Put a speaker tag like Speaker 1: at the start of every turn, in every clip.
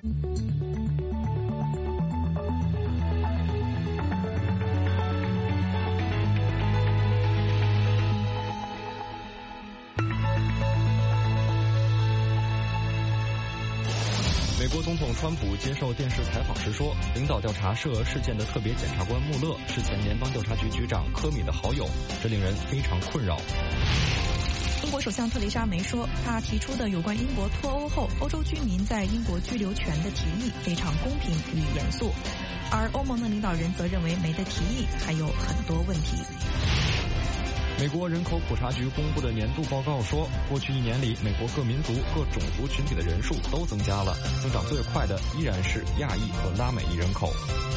Speaker 1: 美国总统川普接受电视采访时说，领导调查涉俄事件的特别检察官穆勒是前联邦调查局局长科米的好友，这令人非常困扰。
Speaker 2: 英国首相特蕾莎梅说，她提出的有关英国脱欧后欧洲居民在英国居留权的提议非常公平与严肃，而欧盟的领导人则认为梅的提议还有很多问题。
Speaker 1: 美国人口普查局公布的年度报告说，过去1年里，美国各民族、各种族群体的人数都增加了，增长最快的依然是亚裔和拉美裔人口。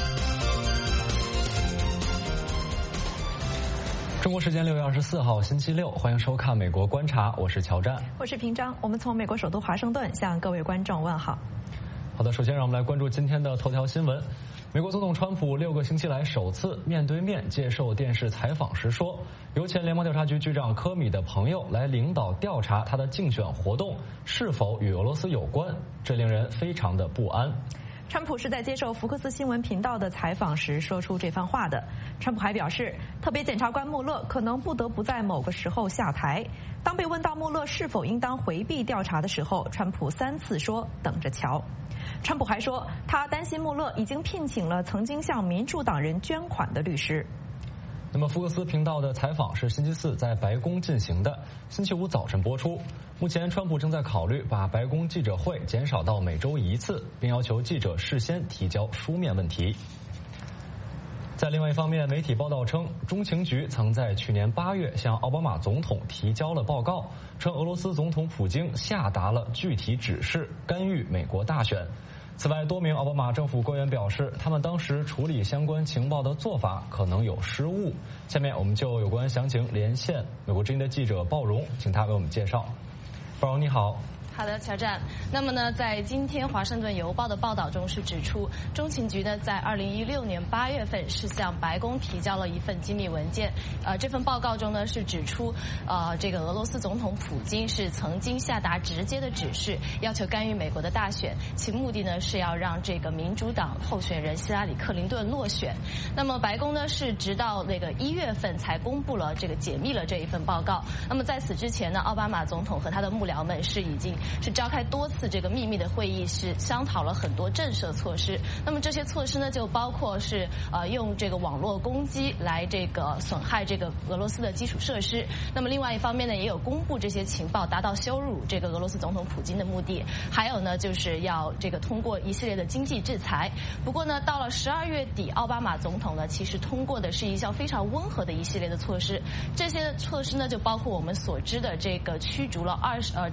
Speaker 3: 中国时间6月24号星期六，欢迎收看《美国观察》，我是乔战，
Speaker 2: 我是平章。我们从美国首都华盛顿向各位观众问好。
Speaker 3: 好的，首先让我们来关注今天的头条新闻。美国总统川普6个星期来首次面对面接受电视采访时说，由前联邦调查局局长科米的朋友来领导调查他的竞选活动是否与俄罗斯有关，这令人非常的不安。
Speaker 2: 川普是在接受福克斯新闻频道的采访时说出这番话的。川普还表示，特别检察官穆勒可能不得不在某个时候下台。当被问到穆勒是否应当回避调查的时候，川普3次说等着瞧。川普还说，他担心穆勒已经聘请了曾经向民主党人捐款的律师。
Speaker 3: 那么福克斯频道的采访是星期4在白宫进行的，星期5早晨播出。目前川普正在考虑把白宫记者会减少到每周1次，并要求记者事先提交书面问题。在另外一方面，媒体报道称，中情局曾在去年8月向奥巴马总统提交了报告，称俄罗斯总统普京下达了具体指示，干预美国大选。此外，多名奥巴马政府官员表示，他们当时处理相关情报的做法可能有失误。下面我们就有关详情连线美国之音的记者鲍荣，请他为我们介绍。鲍荣，你好。
Speaker 4: 好的，乔战。那么呢，在今天《华盛顿邮报》的报道中是指出，中情局呢在2016年8月份是向白宫提交了一份机密文件。这份报告中呢是指出，这个俄罗斯总统普京是曾经下达直接的指示，要求干预美国的大选，其目的呢是要让这个民主党候选人希拉里·克林顿落选。那么白宫呢是直到那个1月份才公布了这个解密了这一份报告。那么在此之前呢，奥巴马总统和他的幕僚们已经召开多次这个秘密的会议，是商讨了很多震慑措施。那么这些措施呢，就包括是用这个网络攻击来这个损害这个俄罗斯的基础设施。那么另外一方面呢，也有公布这些情报，达到羞辱这个俄罗斯总统普京的目的。还有呢，就是要这个通过一系列的经济制裁。不过呢，到了12月底，奥巴马总统呢，其实通过的是一项非常温和的一系列的措施。这些措施呢，就包括我们所知的这个驱逐了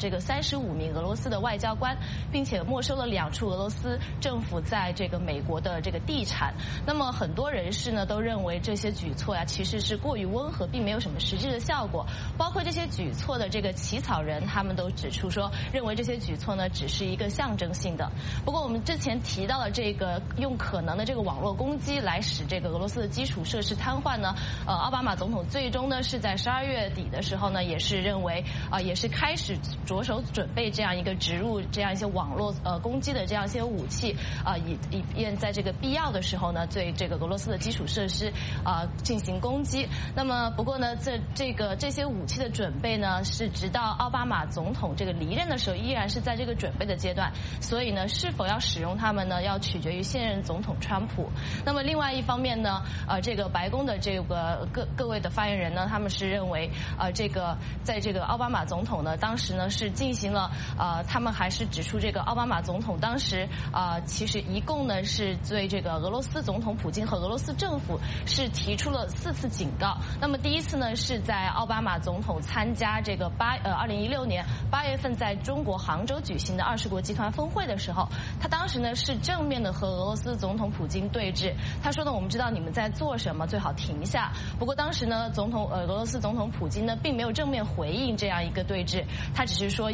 Speaker 4: 35名俄罗斯的外交官，并且没收了2处俄罗斯政府在这个美国的这个地产。那么很多人士呢都认为这些举措呀其实是过于温和，并没有什么实质的效果。包括这些举措的这个起草人，他们都指出说，认为这些举措呢只是一个象征性的。不过我们之前提到了这个用可能的这个网络攻击来使这个俄罗斯的基础设施瘫痪呢，奥巴马总统最终呢是在12月底的时候呢，也是认为也是开始着手准备这样一个植入这样一些网络攻击的这样一些武器，以便在这个必要的时候呢，对这个俄罗斯的基础设施进行攻击。那么不过呢，这些武器的准备呢，是直到奥巴马总统这个离任的时候，依然是在这个准备的阶段。所以呢，是否要使用它们呢，要取决于现任总统川普。那么另外一方面呢，这个白宫的这个各位的发言人呢，他们是认为这个在这个奥巴马总统呢，当时呢是进行了他们还是指出这个奥巴马总统当时其实一共呢是对这个俄罗斯总统普京和俄罗斯政府是提出了4次警告。那么第一次呢是在奥巴马总统参加这个2016年8月份在中国杭州举行的20国集团峰会的时候，他当时呢是正面的和俄罗斯总统普京对峙。他说呢，我们知道你们在做什么，最好停下。不过当时呢俄罗斯总统普京呢并没有正面回应这样一个对峙，他只是说要求美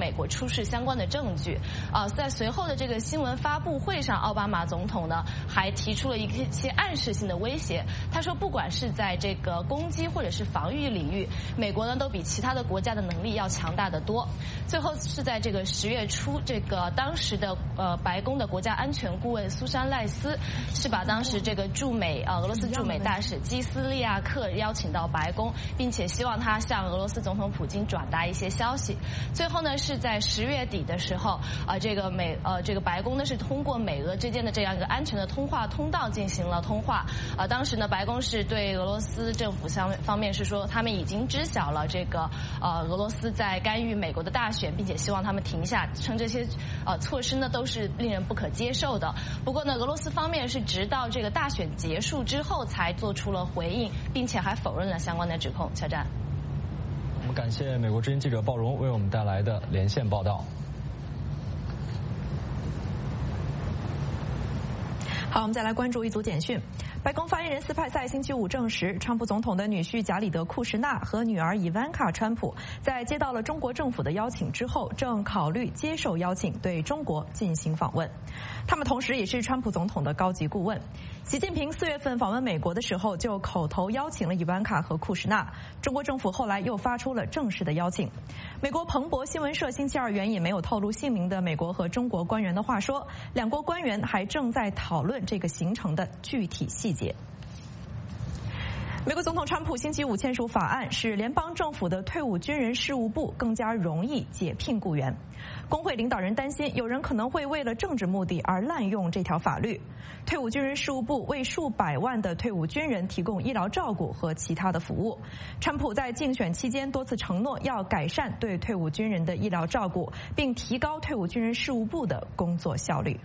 Speaker 4: 美国出示相关的证据。在随后的这个新闻发布会上，奥巴马总统呢还提出了一些暗示性的威胁。他说，不管是在这个攻击或者是防御领域，美国呢都比其他的国家的能力要强大得多。最后是在这个10月初，这个当时的白宫的国家安全顾问苏珊赖斯是把当时这个俄罗斯驻美大使基斯利亚克邀请到白宫，并且希望他向俄罗斯总统普京转达一些消息。最后呢是在10月底的时候，这个白宫呢是通过美俄之间的这样一个安全的通话通道进行了通话。当时呢白宫是对俄罗斯政府方面是说，他们已经知晓了这个俄罗斯在干预美国的大选，并且希望他们停下，称这些措施呢都是令人不可接受的。不过呢，俄罗斯方面是直到这个大选结束之后才做出了回应，并且还否认了相关的指控。肖战，
Speaker 3: 我们感谢美国之音记者鲍荣为我们带来的连线报道。
Speaker 2: 好，我们再来关注一组简讯。白宫发言人斯派塞星期五证实，川普总统的女婿贾里德·库什纳和女儿伊万卡·川普在接到了中国政府的邀请之后，正考虑接受邀请对中国进行访问。他们同时也是川普总统的高级顾问。习近平4月份访问美国的时候就口头邀请了伊万卡和库什纳，中国政府后来又发出了正式的邀请。美国彭博新闻社星期二援引没有透露姓名的美国和中国官员的话说，两国官员还正在讨论这个行程的具体细节。美国总统川普星期五签署法案，使联邦政府的退伍军人事务部更加容易解聘雇员。工会领导人担心，有人可能会为了政治目的而滥用这条法律。退伍军人事务部为数百万的退伍军人提供医疗照顾和其他的服务。川普在竞选期间多次承诺要改善对退伍军人的医疗照顾，并提高退伍军人事务部的工作效率。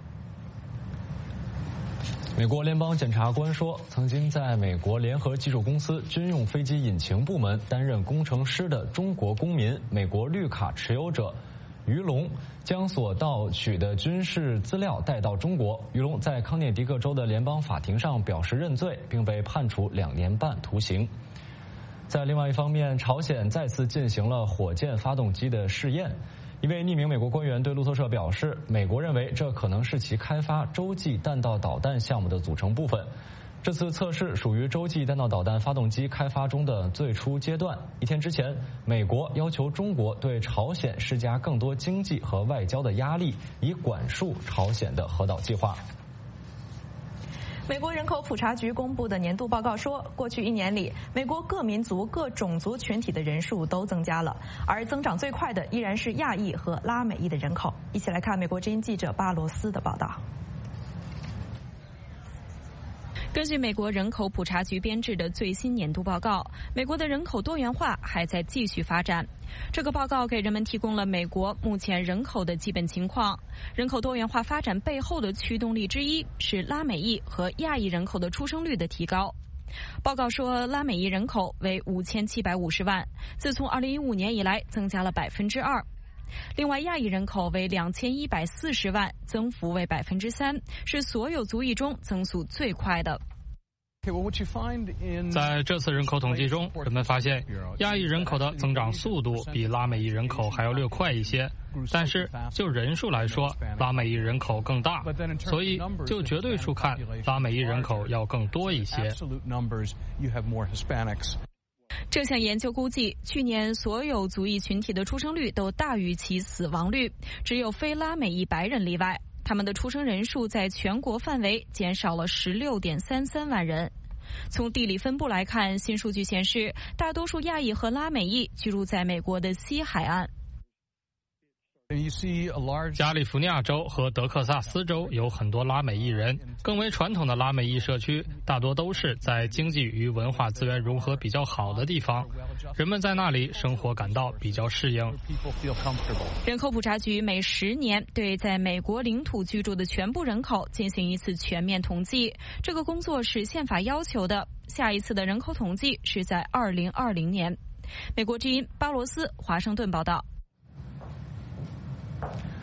Speaker 3: 美国联邦检察官说，曾经在美国联合技术公司军用飞机引擎部门担任工程师的中国公民、美国绿卡持有者于龙，将所盗取的军事资料带到中国。于龙在康涅狄克州的联邦法庭上表示认罪，并被判处2年半徒刑。在另外一方面，朝鲜再次进行了火箭发动机的试验。一位匿名美国官员对路透社表示，美国认为这可能是其开发洲际弹道导弹项目的组成部分。这次测试属于洲际弹道导弹发动机开发中的最初阶段。1天之前，美国要求中国对朝鲜施加更多经济和外交的压力，以管束朝鲜的核导计划。
Speaker 2: 美国人口普查局公布的年度报告说，过去1年里，美国各民族、各种族群体的人数都增加了，而增长最快的依然是亚裔和拉美裔的人口。一起来看美国之音记者巴罗斯的报道。
Speaker 5: 根据美国人口普查局编制的最新年度报告，美国的人口多元化还在继续发展。这个报告给人们提供了美国目前人口的基本情况。人口多元化发展背后的驱动力之一是拉美裔和亚裔人口的出生率的提高。报告说，拉美裔人口为5750万，自从2015年以来增加了2%。另外，亚裔人口为2140万，增幅为3%，是所有族裔中增速最快的。
Speaker 6: 在这次人口统计中，人们发现亚裔人口的增长速度比拉美裔人口还要略快一些，但是就人数来说，拉美裔人口更大，所以就绝对数看，拉美裔人口要更多一些。
Speaker 5: 这项研究估计，去年所有族裔群体的出生率都大于其死亡率，只有非拉美裔白人例外。他们的出生人数在全国范围减少了16.33万人。从地理分布来看，新数据显示，大多数亚裔和拉美裔居住在美国的西海岸。
Speaker 6: 加利福尼亚州和德克萨斯州有很多拉美裔人，更为传统的拉美裔社区大多都是在经济与文化资源融合比较好的地方，人们在那里生活感到比较适应。
Speaker 5: 人口普查局每10年对在美国领土居住的全部人口进行一次全面统计，这个工作是宪法要求的。下一次的人口统计是在2020年。美国之音巴罗斯华盛顿报道。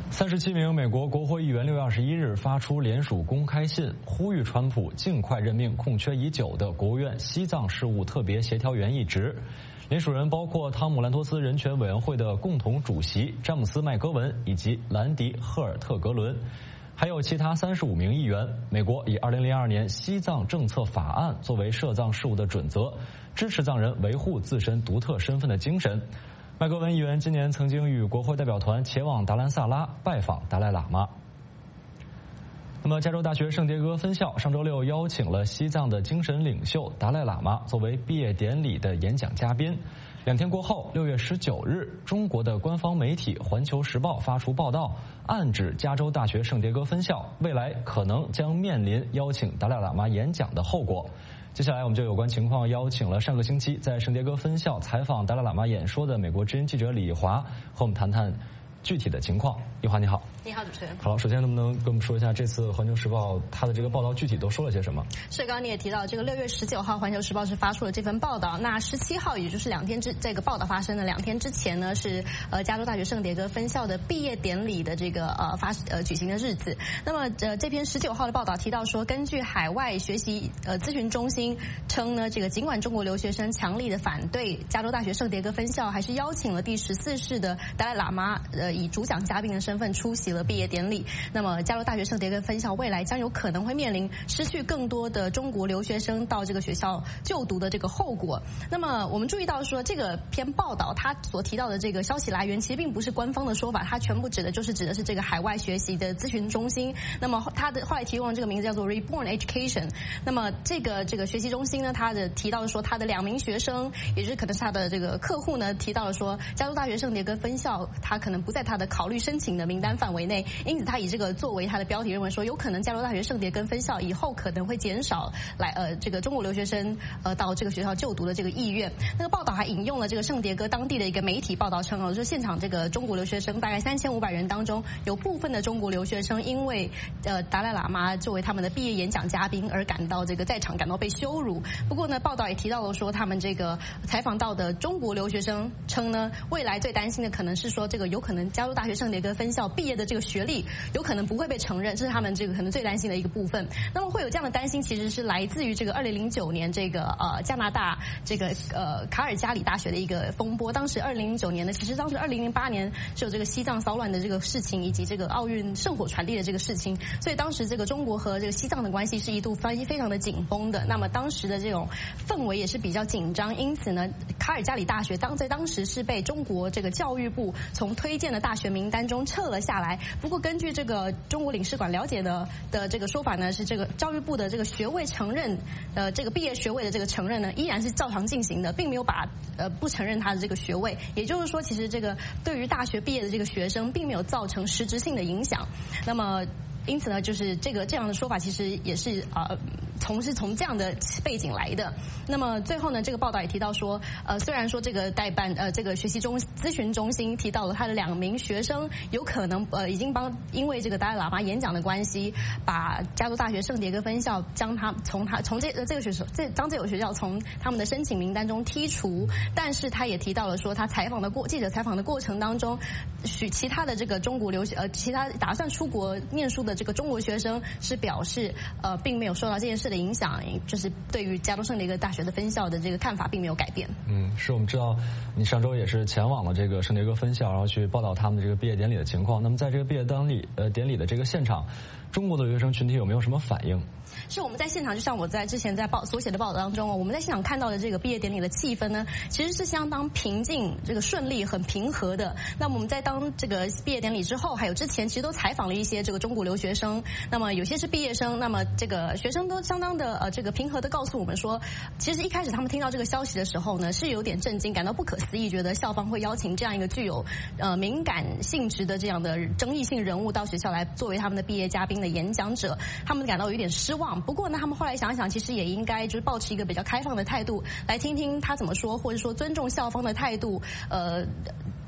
Speaker 3: 37名美国国会议员6月21日发出联署公开信，呼吁川普尽快任命空缺已久的国务院西藏事务特别协调员一职。联署人包括汤姆兰托斯人权委员会的共同主席詹姆斯麦戈文以及兰迪赫尔特格伦，还有其他35名议员。美国以2002年西藏政策法案作为涉藏事务的准则，支持藏人维护自身独特身份的精神。麦戈文议员今年曾经与国会代表团前往达兰萨拉拜访达赖喇嘛。那么，加州大学圣迭戈分校上周六邀请了西藏的精神领袖达赖喇嘛作为毕业典礼的演讲嘉宾。2天过后，6月19日，中国的官方媒体《环球时报》发出报道，暗指加州大学圣迭戈分校未来可能将面临邀请达赖喇嘛演讲的后果。接下来我们就有关情况邀请了上个星期在圣迭戈分校采访达赖喇嘛演说的美国之音记者李华，和我们谈谈具体的情况。李华你好。
Speaker 7: 你好，主持人。
Speaker 3: 好，首先能不能跟我们说一下这次《环球时报》它的这个报道具体都说了些什么？
Speaker 7: 是，刚刚你也提到，这个6月19号，《环球时报》是发出了这份报道。那17号，也就是这个报道发生的2天之前呢，是加州大学圣迭戈分校的毕业典礼的这个举行的日子。那么这篇19号的报道提到说，根据海外学习咨询中心称呢，这个尽管中国留学生强力的反对，加州大学圣迭戈分校还是邀请了第14世的达赖喇嘛以主讲嘉宾的身份出席了毕业典礼。那么加州大学圣迭戈分校未来将有可能会面临失去更多的中国留学生到这个学校就读的这个后果。那么我们注意到说，这个篇报道它所提到的这个消息来源其实并不是官方的说法，它全部指的是这个海外学习的咨询中心。那么它的后来提供的这个名字叫做 Reborn Education。那么这个学习中心呢，它的提到了说，它的2名学生，也就是可能是他的这个客户呢，提到了说，加州大学圣迭戈分校它可能不在他的考虑申请的名单范围内，因此他以这个作为他的标题，认为说有可能加州大学圣迭戈分校以后可能会减少这个中国留学生到这个学校就读的这个意愿。那个报道还引用了这个圣迭戈当地的一个媒体报道称，就是现场这个中国留学生大概3500人当中，有部分的中国留学生因为达赖喇嘛作为他们的毕业演讲嘉宾而在场感到被羞辱。不过呢，报道也提到了说，他们这个采访到的中国留学生称呢，未来最担心的可能是说，这个有可能加州大学圣迭戈分校毕业的这个学历有可能不会被承认，这是他们这个可能最担心的一个部分。那么会有这样的担心，其实是来自于这个2009年这个加拿大这个卡尔加里大学的一个风波。当时2009年呢，其实当时2008年是有这个西藏骚乱的这个事情，以及这个奥运圣火传递的这个事情，所以当时这个中国和这个西藏的关系是一度非常的紧绷的。那么当时的这种氛围也是比较紧张，因此呢，卡尔加里大学在当时是被中国这个教育部从推荐的大学名单中撤了下来。不过根据这个中国领事馆了解的这个说法呢，是这个教育部的这个学位承认这个毕业学位的这个承认呢，依然是照常进行的，并没有把不承认他的这个学位。也就是说，其实这个对于大学毕业的这个学生并没有造成实质性的影响。那么因此呢，就是这样的说法其实也是从这样的背景来的。那么最后呢，这个报道也提到说，虽然说这个这个学习咨询中心提到了他的2名学生有可能已经因为这个达赖喇嘛演讲的关系，把加州大学圣迭戈分校将这个学校从他们的申请名单中剔除，但是他也提到了说，他记者采访的过程当中，其他的这个中国其他打算出国念书的这个中国学生是表示并没有受到这件事的影响，就是对于加州圣迭戈大学的分校的这个看法并没有改变。
Speaker 3: 是我们知道你上周也是前往了这个圣迭戈分校，然后去报道他们的这个毕业典礼的情况。那么在这个毕业典礼的这个现场，中国的留学生群体有没有什么反应？
Speaker 7: 是我们在现场，就像我之前在所写的报道当中，我们在现场看到的这个毕业典礼的气氛呢，其实是相当平静、这个顺利、很平和的。那么我们在当这个毕业典礼之后，还有之前，其实都采访了一些这个中国留学生。那么有些是毕业生，那么这个学生都相当的这个平和的告诉我们说，其实一开始他们听到这个消息的时候呢，是有点震惊，感到不可思议，觉得校方会邀请这样一个具有敏感性质的这样的争议性人物到学校来作为他们的毕业嘉宾的演讲者，他们感到有一点失望。不过呢，他们后来想想，其实也应该就是保持一个比较开放的态度，来听听他怎么说，或者说尊重校方的态度，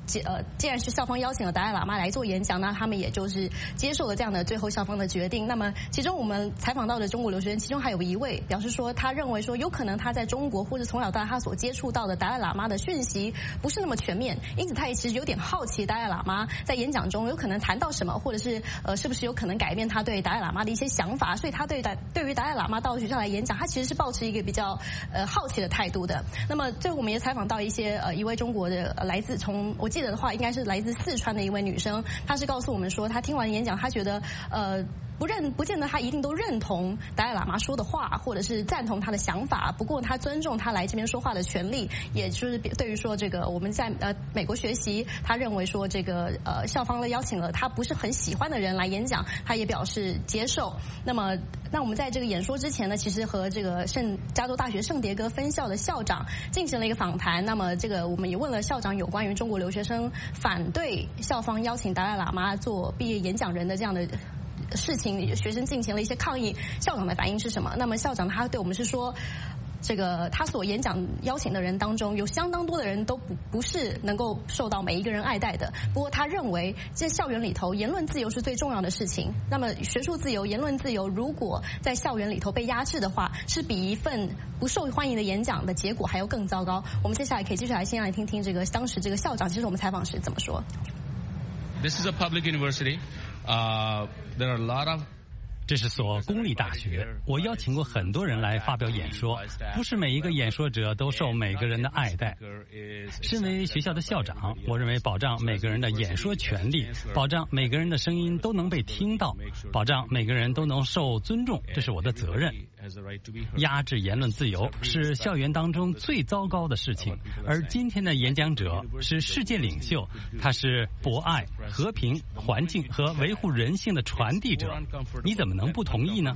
Speaker 7: 既然是校方邀请了达赖喇嘛来做演讲，那他们也就是接受了这样的最后校方的决定。那么其中我们采访到的中国留学生，其中还有一位表示说，他认为说有可能他在中国或者从小到大他所接触到的达赖喇嘛的讯息不是那么全面，因此他也其实有点好奇达赖喇嘛在演讲中有可能谈到什么，或者是是不是有可能改变他对达赖喇嘛的一些想法，所以他对于达赖喇嘛到学校来演讲，他其实是抱持一个比较好奇的态度的。那么最后我们也采访到一位中国的来自我记得的话应该是来自四川的一位女生，她是告诉我们说，她听完演讲，她觉得不见得她一定都认同达赖喇嘛说的话，或者是赞同他的想法，不过她尊重他来这边说话的权利，也就是对于说这个我们在美国学习，她认为说这个校方呢邀请了她不是很喜欢的人来演讲，她也表示接受。那我们在这个演说之前呢，其实和这个加州大学圣迭戈分校的校长进行了一个访谈。那么这个我们也问了校长有关于中国留学生反对校方邀请达赖喇嘛做毕业演讲人的这样的事情，学生进行了一些抗议，校长的反应是什么？那么校长他对我们是说，这个他所演讲邀请的人当中，有相当多的人都不是能够受到每一个人爱戴的。不过他认为，在校园里头，言论自由是最重要的事情。那么学术自由、言论自由，如果在校园里头被压制的话，是比一份不受欢迎的演讲的结果还要更糟糕。我们接下来可以继续先来听听当时这个校长，其实我们采访时怎么说。
Speaker 8: This is a public university. There are a lot of
Speaker 9: 这是所公立大学，我邀请过很多人来发表演说，不是每一个演说者都受每个人的爱戴。身为学校的校长，我认为保障每个人的演说权利，保障每个人的声音都能被听到，保障每个人都能受尊重，这是我的责任。压制言论自由是校园当中最糟糕的事情，而今天的演讲者是世界领袖，他是博爱、和平、环境和维护人性的传递者，你怎么能不同意呢？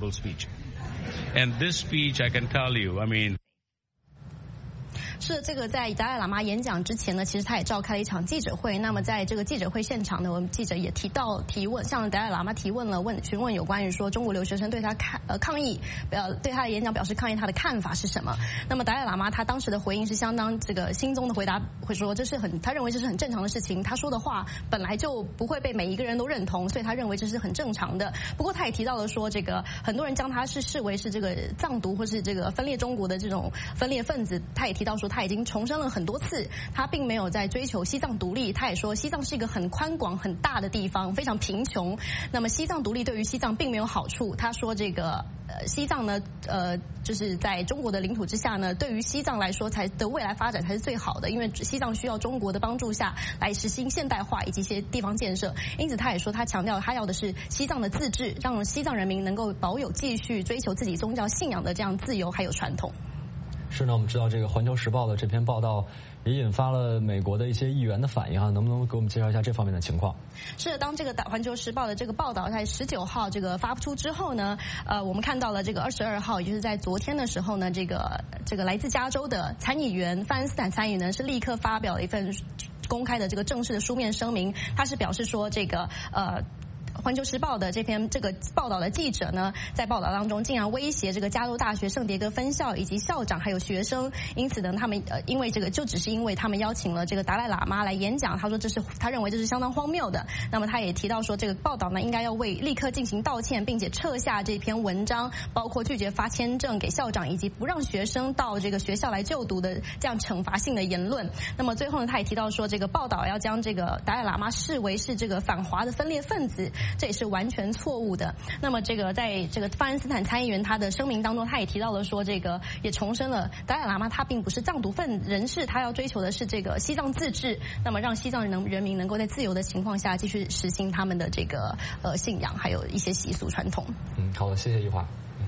Speaker 8: And this speech, I can tell you, I mean.
Speaker 7: 是这个在达赖喇嘛演讲之前呢，其实他也召开了一场记者会。那么在这个记者会现场呢，我们记者也提问，向达赖喇嘛询问有关于说中国留学生对他抗议，对他的演讲表示抗议，他的看法是什么？那么达赖喇嘛他当时的回应是相当这个轻松的回答，会说他认为这是很正常的事情，他说的话本来就不会被每一个人都认同，所以他认为这是很正常的。不过他也提到了说，这个很多人将他视为是这个藏独或是这个分裂中国的这种分裂分子。他也提到说，他已经重申了很多次，他并没有在追求西藏独立。他也说，西藏是一个很宽广、很大的地方，非常贫穷。那么西藏独立对于西藏并没有好处。他说，这个西藏呢，就是在中国的领土之下呢，对于西藏来说的未来发展才是最好的，因为西藏需要中国的帮助下来实行现代化以及一些地方建设。因此，他也说，他强调他要的是西藏的自治，让西藏人民能够保有继续追求自己宗教信仰的这样自由还有传统。
Speaker 3: 是呢，我们知道这个《环球时报》的这篇报道也引发了美国的一些议员的反应啊，能不能给我们介绍一下这方面的情况？
Speaker 7: 是的，当这个《环球时报》的这个报道在19号这个发布出之后呢，我们看到了这个22号，也就是在昨天的时候呢，这个来自加州的参议员范恩斯坦参议员呢是立刻发表了一份公开的这个正式的书面声明，他是表示说这个环球时报的这个报道的记者呢，在报道当中竟然威胁这个加州大学圣迭戈分校以及校长还有学生，因此呢，他们因为这个就只是因为他们邀请了这个达赖喇嘛来演讲，他认为这是相当荒谬的。那么他也提到说，这个报道呢应该要立刻进行道歉，并且撤下这篇文章，包括拒绝发签证给校长以及不让学生到这个学校来就读的这样惩罚性的言论。那么最后呢，他也提到说，这个报道要将这个达赖喇嘛视为是这个反华的分裂分子，这也是完全错误的。那么这个在这个范恩斯坦参议员他的声明当中，他也提到了说，这个也重申了达赖喇嘛他并不是藏独人士，他要追求的是这个西藏自治，那么让西藏人民能够在自由的情况下继续实行他们的这个信仰还有一些习俗传统。
Speaker 3: 好的，谢谢一华。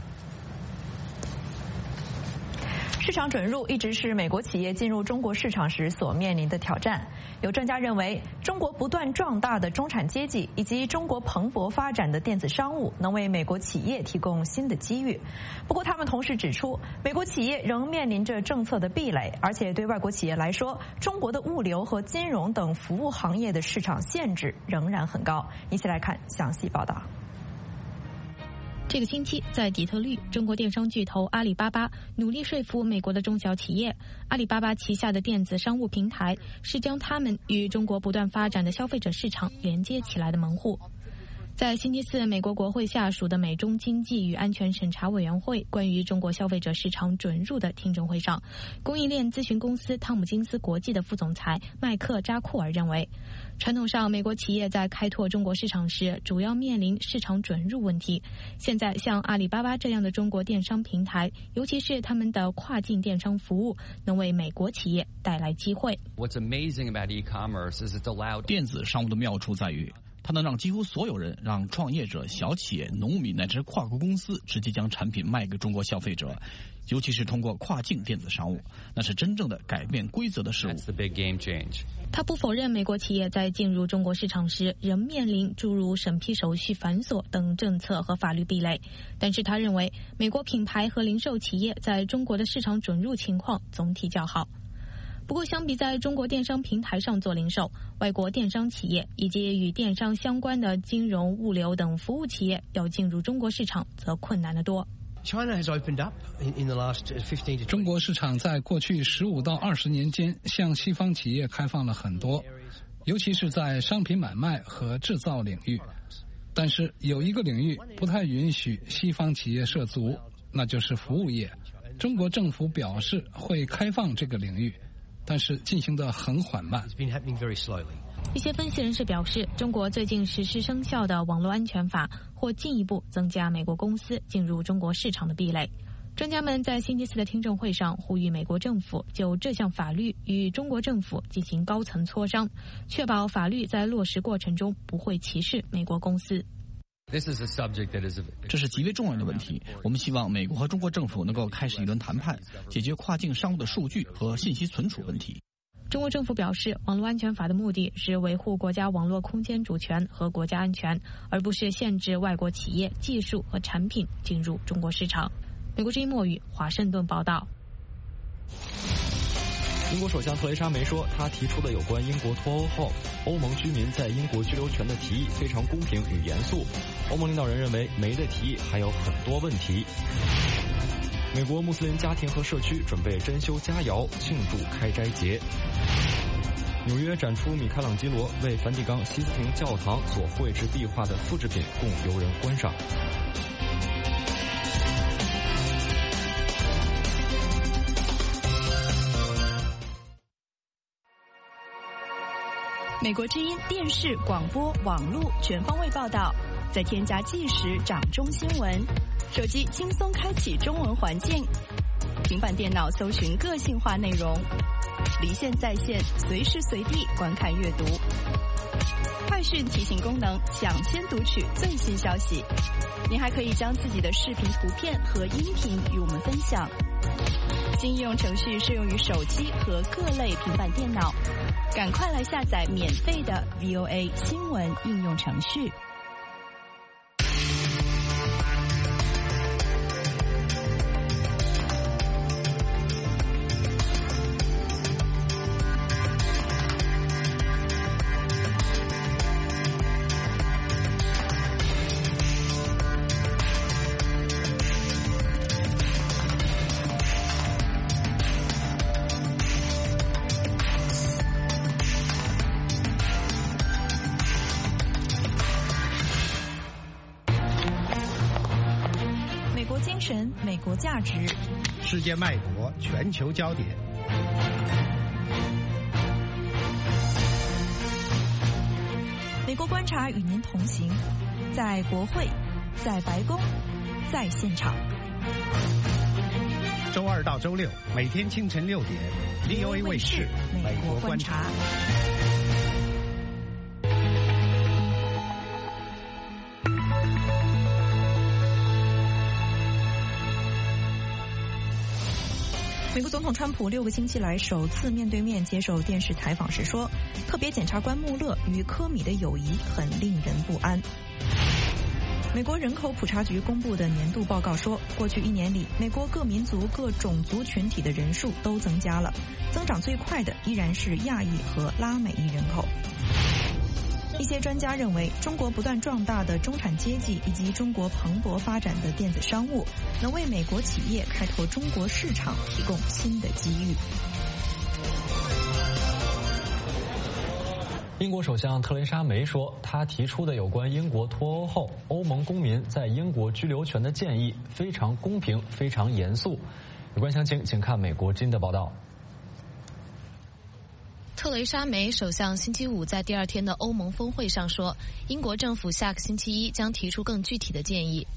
Speaker 2: 市场准入一直是美国企业进入中国市场时所面临的挑战。有专家认为，中国不断壮大的中产阶级以及中国蓬勃发展的电子商务能为美国企业提供新的机遇。不过，他们同时指出，美国企业仍面临着政策的壁垒，而且对外国企业来说，中国的物流和金融等服务行业的市场限制仍然很高。一起来看详细报道。
Speaker 10: 这个星期，在底特律，中国电商巨头阿里巴巴努力说服美国的中小企业，阿里巴巴旗下的电子商务平台是将他们与中国不断发展的消费者市场连接起来的门户。在星期四，美国国会下属的美中经济与安全审查委员会关于中国消费者市场准入的听证会上，供应链咨询公司汤姆金斯国际的副总裁麦克扎库尔认为，传统上美国企业在开拓中国市场时主要面临市场准入问题，现在像阿里巴巴这样的中国电商平台，尤其是他们的跨境电商服务，能为美国企业带来机会。
Speaker 11: 电子商务的妙处在于，它能让几乎所有人，让创业者、小企业、农民乃至跨国公司直接将产品卖给中国消费者，尤其是通过跨境电子商务，那是真正的改变规则的事物。
Speaker 10: 他不否认美国企业在进入中国市场时仍面临诸如审批手续繁琐等政策和法律壁垒，但是他认为美国品牌和零售企业在中国的市场准入情况总体较好。不过，相比在中国电商平台上做零售，外国电商企业以及与电商相关的金融、物流等服务企业要进入中国市场则困难得多。
Speaker 12: 中国市场在过去15到20年间向西方企业开放了很多，尤其是在商品买卖和制造领域。但是有一个领域不太允许西方企业涉足，那就是服务业。中国政府表示会开放这个领域，但是进行得很缓慢。
Speaker 10: 一些分析人士表示，中国最近实施生效的网络安全法或进一步增加美国公司进入中国市场的壁垒。专家们在星期四的听证会上呼吁美国政府就这项法律与中国政府进行高层磋商，确保法律在落实过程中不会歧视美国公司。
Speaker 11: 这是极为重要的问题，我们希望美国和中国政府能够开始一轮谈判，解决跨境商务的数据和信息存储问题。
Speaker 10: 中国政府表示，网络安全法的目的是维护国家网络空间主权和国家安全，而不是限制外国企业、技术和产品进入中国市场。美国之音莫语华盛顿报道。
Speaker 1: 英国首相特蕾莎梅说，她提出的有关英国脱欧后欧盟居民在英国居留权的提议非常公平与严肃。欧盟领导人认为梅的提议还有很多问题。美国穆斯林家庭和社区准备珍馐佳肴庆祝开斋节。纽约展出米开朗基罗为梵蒂冈西斯廷教堂所绘制壁画的复制品，供游人观赏。
Speaker 13: 美国之音电视、广播、网络全方位报道，再添加即时掌中新闻，手机轻松开启中文环境，平板电脑搜寻个性化内容，离线在线，随时随地观看阅读。快讯提醒功能，抢先读取最新消息。您还可以将自己的视频、图片和音频与我们分享。新应用程序适用于手机和各类平板电脑，赶快来下载免费的 VOA 新闻应用程序。
Speaker 2: 美国价值，
Speaker 14: 世界脉搏，全球焦点。
Speaker 2: 美国观察与您同行，在国会，在白宫，在现场。
Speaker 14: 周2到周6，每天清晨6点 ，VOA 卫视美国观察。
Speaker 2: 美国总统川普6个星期来首次面对面接受电视采访时说，特别检察官穆勒与科米的友谊很令人不安。美国人口普查局公布的年度报告说，过去1年里，美国各民族、各种族群体的人数都增加了，增长最快的依然是亚裔和拉美裔人口。 一些专家认为，中国不断壮大的中产阶级以及中国蓬勃发展的电子商务，能为美国企业开拓中国市场提供新的机遇。
Speaker 3: 英国首相特蕾莎梅说，她提出的有关英国脱欧后欧盟公民在英国居留权的建议非常公平、非常严肃。有关详情，请看美国之音的报道。
Speaker 4: 特蕾莎梅首相星期五在第2天的欧盟峰会上说，英国政府下个星期一将提出更具体的建议。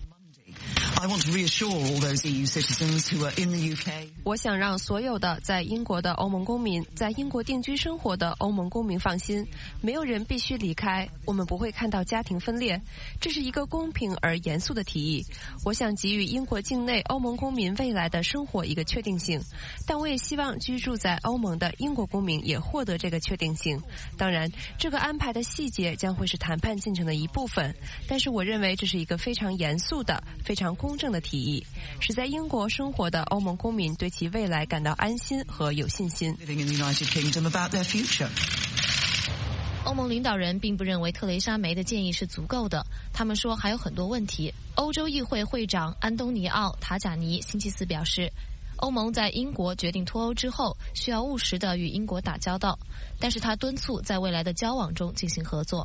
Speaker 15: 我想让所有的在英国的欧盟公民，在英国定居生活的欧盟公民放心，没有人必须离开，我们不会看到家庭分裂。这是一个公平而严肃的提议。我想给予英国境内欧盟公民未来的生活一个确定性，但我也希望居住在欧盟的英国公民也获得这个确定性。当然，这个安排的细节将会是谈判进程的一部分，但是我认为这是一个非常严肃的、非常公正的提议，使在英国生活的欧盟公民对其未来感到安心和有信心。
Speaker 4: 欧盟领导人并不认为特蕾莎梅的建议是足够的，他们说还有很多问题。欧洲议会会长安东尼奥·塔贾尼星期四表示，欧盟在英国决定脱欧之后，需要务实地与英国打交道，但是他敦促在未来的交往中进行合作。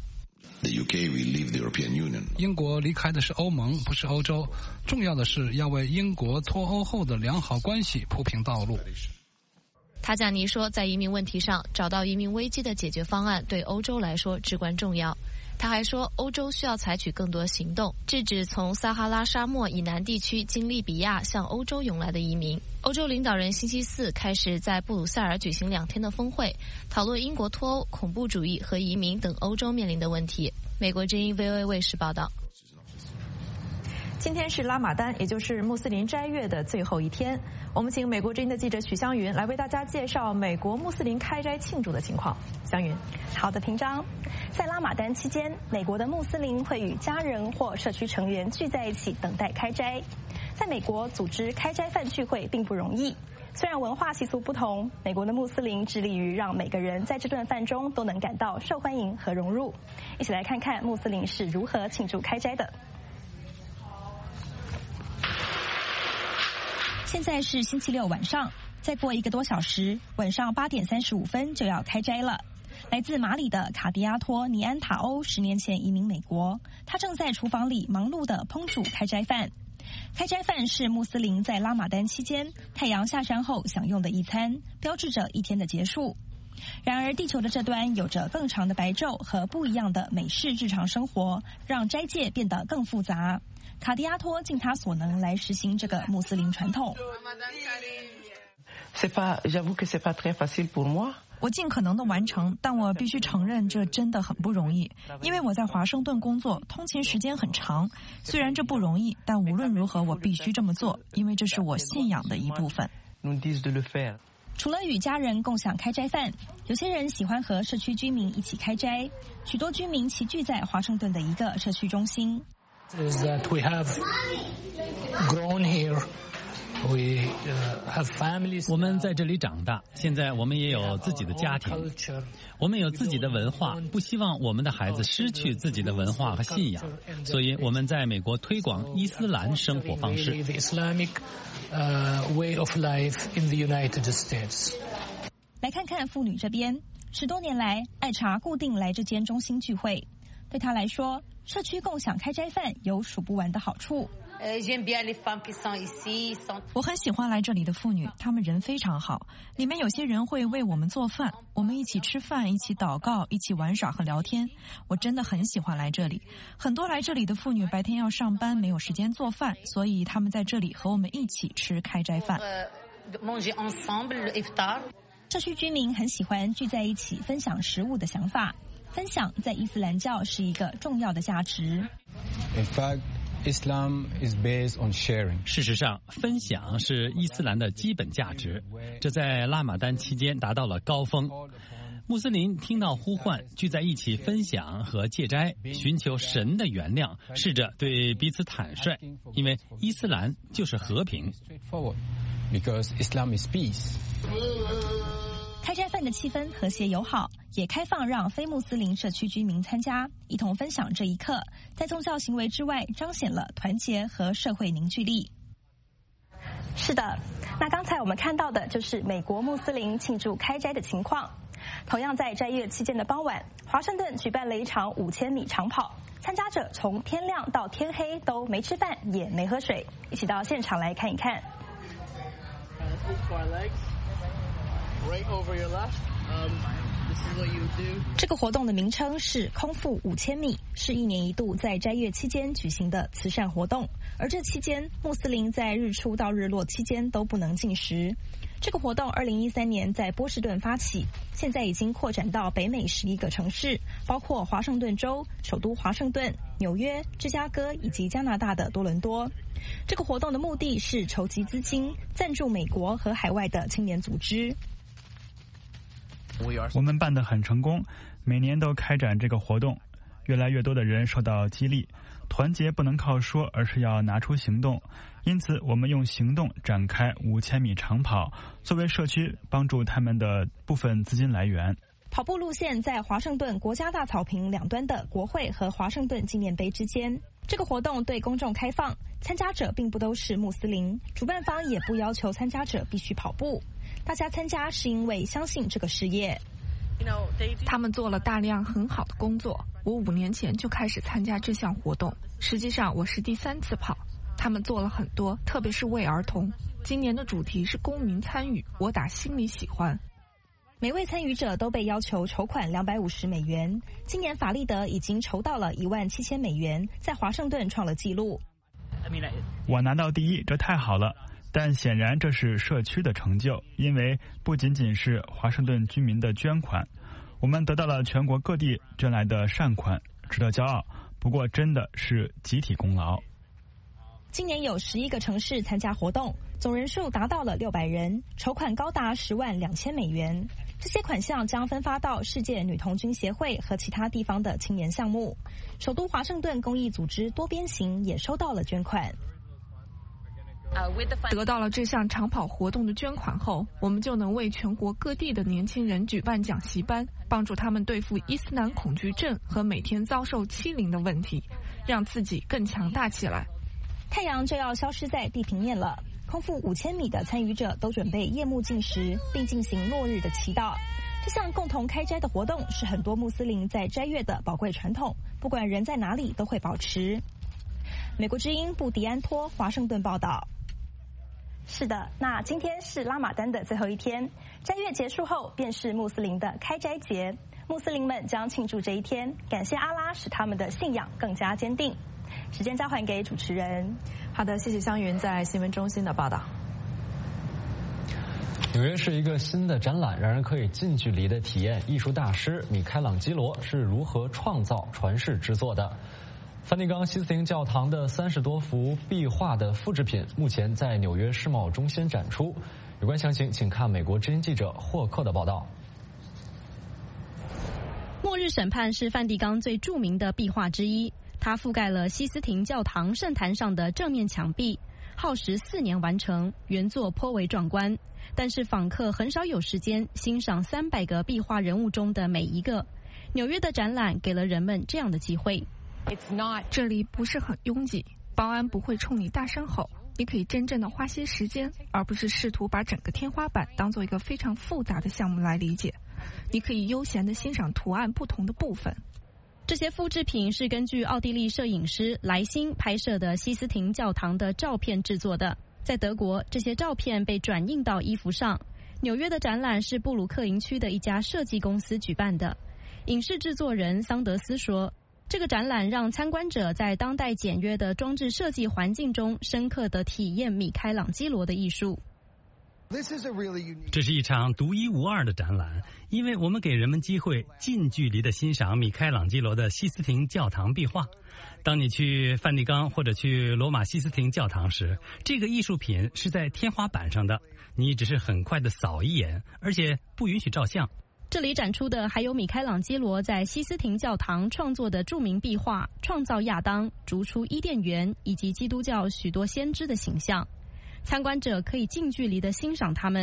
Speaker 12: 英国离开的是欧盟，不是欧洲。重要的是要为英国脱欧后的良好关系铺平道路。
Speaker 4: 塔贾尼说，在移民问题上，找到移民危机的解决方案对欧洲来说至关重要。他还说，欧洲需要采取更多行动，制止从撒哈拉沙漠以南地区经利比亚向欧洲涌来的移民。欧洲领导人星期四开始在布鲁塞尔举行2天的峰会，讨论英国脱欧、恐怖主义和移民等欧洲面临的问题。美国之音 VOA 卫视报道。
Speaker 2: 今天是拉马丹，也就是穆斯林斋月的最后一天。我们请美国之音的记者许湘云来为大家介绍美国穆斯林开斋庆祝的情况。湘云，
Speaker 16: 好的，平章。在拉马丹期间，美国的穆斯林会与家人或社区成员聚在一起等待开斋。在美国，组织开斋饭聚会并不容易。虽然文化习俗不同，美国的穆斯林致力于让每个人在这顿饭中都能感到受欢迎和融入。一起来看看穆斯林是如何庆祝开斋的。
Speaker 17: 现在是星期六晚上，再过1个多小时，晚上8点35分就要开斋了。来自马里的卡迪亚托·尼安塔欧10年前移民美国，他正在厨房里忙碌地烹煮开斋饭。开斋饭是穆斯林在拉马丹期间太阳下山后享用的一餐，标志着一天的结束。然而，地球的这端有着更长的白昼和不一样的美式日常生活，让斋戒变得更复杂。卡迪亚托尽他所能来实行这个穆斯林传统。
Speaker 2: 我尽可能的完成，但我必须承认这真的很不容易，因为我在华盛顿工作，通勤时间很长。虽然这不容易，但无论如何我必须这么做，因为这是我信仰的一部分。
Speaker 17: 除了与家人共享开斋饭，有些人喜欢和社区居民一起开斋。许多居民齐聚在华盛顿的一个社区中心。
Speaker 18: Is that we have grown here. We have families.
Speaker 9: 我们在这里长大，现在我们也有自己的家庭，我们有自己的文化，不希望我们的孩子失去自己的文化和信仰，所以我们在美国推广伊斯兰生活方式。
Speaker 18: Way of life in the United States.
Speaker 17: 来看看妇女这边，10多年来，艾查固定来这间中心聚会。对她来说，社区共享开斋饭有数不完的好处。
Speaker 2: 我很喜欢来这里的妇女，她们人非常好。里面有些人会为我们做饭，我们一起吃饭，一起祷告，一起玩耍和聊天。我真的很喜欢来这里。很多来这里的妇女白天要上班，没有时间做饭，所以她们在这里和我们一起吃开斋饭。
Speaker 17: 社区居民很喜欢聚在一起分享食物的想法。分享在伊斯兰教是一个重要的价值。
Speaker 19: In fact, Islam is based on sharing.
Speaker 9: 事实上，分享是伊斯兰的基本价值，这在拉马丹期间达到了高峰。穆斯林听到呼唤，聚在一起分享和戒斋，寻求神的原谅，试着对彼此坦率，因为伊斯兰就是和平。
Speaker 19: Because Islam is peace.
Speaker 17: 开斋饭的气氛和谐友好，也开放让非穆斯林社区居民参加，一同分享这一刻，在宗教行为之外彰显了团结和社会凝聚力。
Speaker 16: 是的，那刚才我们看到的就是美国穆斯林庆祝开斋的情况。同样在斋月期间的傍晚，华盛顿举办了一场5000米长跑，参加者从天亮到天黑都没吃饭也没喝水，一起到现场来看一看。这个活动的名称是空腹5000米，是1年1度在斋月期间举行的慈善活动。而这期间，穆斯林在日出到日落期间都不能进食。这个活动2013年在波士顿发起，现在已经扩展到北美11个城市，包括华盛顿州、首都华盛顿、纽约、芝加哥以及加拿大的多伦多。这个活动的目的是筹集资金，赞助美国和海外的青年组织。
Speaker 20: 我们办得很成功，每年都开展这个活动，越来越多的人受到激励。团结不能靠说，而是要拿出行动。因此，我们用行动展开5000米长跑，作为社区帮助他们的部分资金来源。
Speaker 17: 跑步路线在华盛顿国家大草坪两端的国会和华盛顿纪念碑之间。这个活动对公众开放，参加者并不都是穆斯林，主办方也不要求参加者必须跑步。大家参加是因为相信这个事业。
Speaker 21: 他们做了大量很好的工作。我5年前就开始参加这项活动，实际上我是第3次跑。他们做了很多，特别是为儿童。今年的主题是公民参与，我打心里喜欢。
Speaker 17: 每位参与者都被要求筹款250美元。今年法利德已经筹到了17000美元，在华盛顿创了纪录。
Speaker 20: 我拿到第1，这太好了。但显然这是社区的成就，因为不仅仅是华盛顿居民的捐款，我们得到了全国各地捐来的善款，值得骄傲。不过真的是集体功劳。
Speaker 17: 今年有11个城市参加活动，总人数达到了600人，筹款高达102000美元。这些款项将分发到世界女童军协会和其他地方的青年项目。首都华盛顿公益组织多边形也收到了捐款。
Speaker 21: 得到了这项长跑活动的捐款后，我们就能为全国各地的年轻人举办讲习班，帮助他们对付伊斯兰恐惧症和每天遭受欺凌的问题，让自己更强大起来。
Speaker 17: 太阳就要消失在地平面了，空腹5000米的参与者都准备夜幕进食，并进行落日的祈祷。这项共同开斋的活动是很多穆斯林在斋月的宝贵传统，不管人在哪里都会保持。美国之音布迪安托华盛顿报道。
Speaker 16: 是的，那今天是拉玛丹的最后一天，斋月结束后便是穆斯林的开斋节。穆斯林们将庆祝这一天，感谢阿拉使他们的信仰更加坚定。时间交还给主持人。
Speaker 2: 好的，谢谢湘云在新闻中心的报道。
Speaker 3: 纽约是一个新的展览，让人可以近距离的体验艺术大师米开朗基罗是如何创造传世之作的。梵蒂冈西斯廷教堂的30多幅壁画的复制品目前在纽约世贸中心展出。有关详情，请看美国之音记者霍克的报道。
Speaker 22: 末日审判是梵蒂冈最著名的壁画之一，它覆盖了西斯廷教堂圣坛上的正面墙壁，耗时4年完成，原作颇为壮观。但是访客很少有时间欣赏300个壁画人物中的每一个。纽约的展览给了人们这样的机会。
Speaker 21: 这里不是很拥挤，保安不会冲你大声吼，你可以真正的花些时间，而不是试图把整个天花板当做一个非常复杂的项目来理解。你可以悠闲地欣赏图案不同的部分。
Speaker 22: 这些复制品是根据奥地利摄影师莱辛拍摄的西斯廷教堂的照片制作的。在德国，这些照片被转印到衣服上。纽约的展览是布鲁克林区的一家设计公司举办的。影视制作人桑德斯说，这个展览让参观者在当代简约的装置设计环境中深刻地体验米开朗基罗的艺术。
Speaker 9: 这是一场独一无二的展览，因为我们给人们机会近距离地欣赏米开朗基罗的西斯廷教堂壁画。当你去梵蒂冈或者去罗马西斯廷教堂时，这个艺术品是在天花板上的，你只是很快地扫一眼，而且不允许照相。
Speaker 22: 这里展出的还有米开朗基罗在西斯廷教堂创作的著名壁画《创造亚当》、逐出伊甸园以及基督教许多先知的形象。参观者可以近距离地欣赏他们，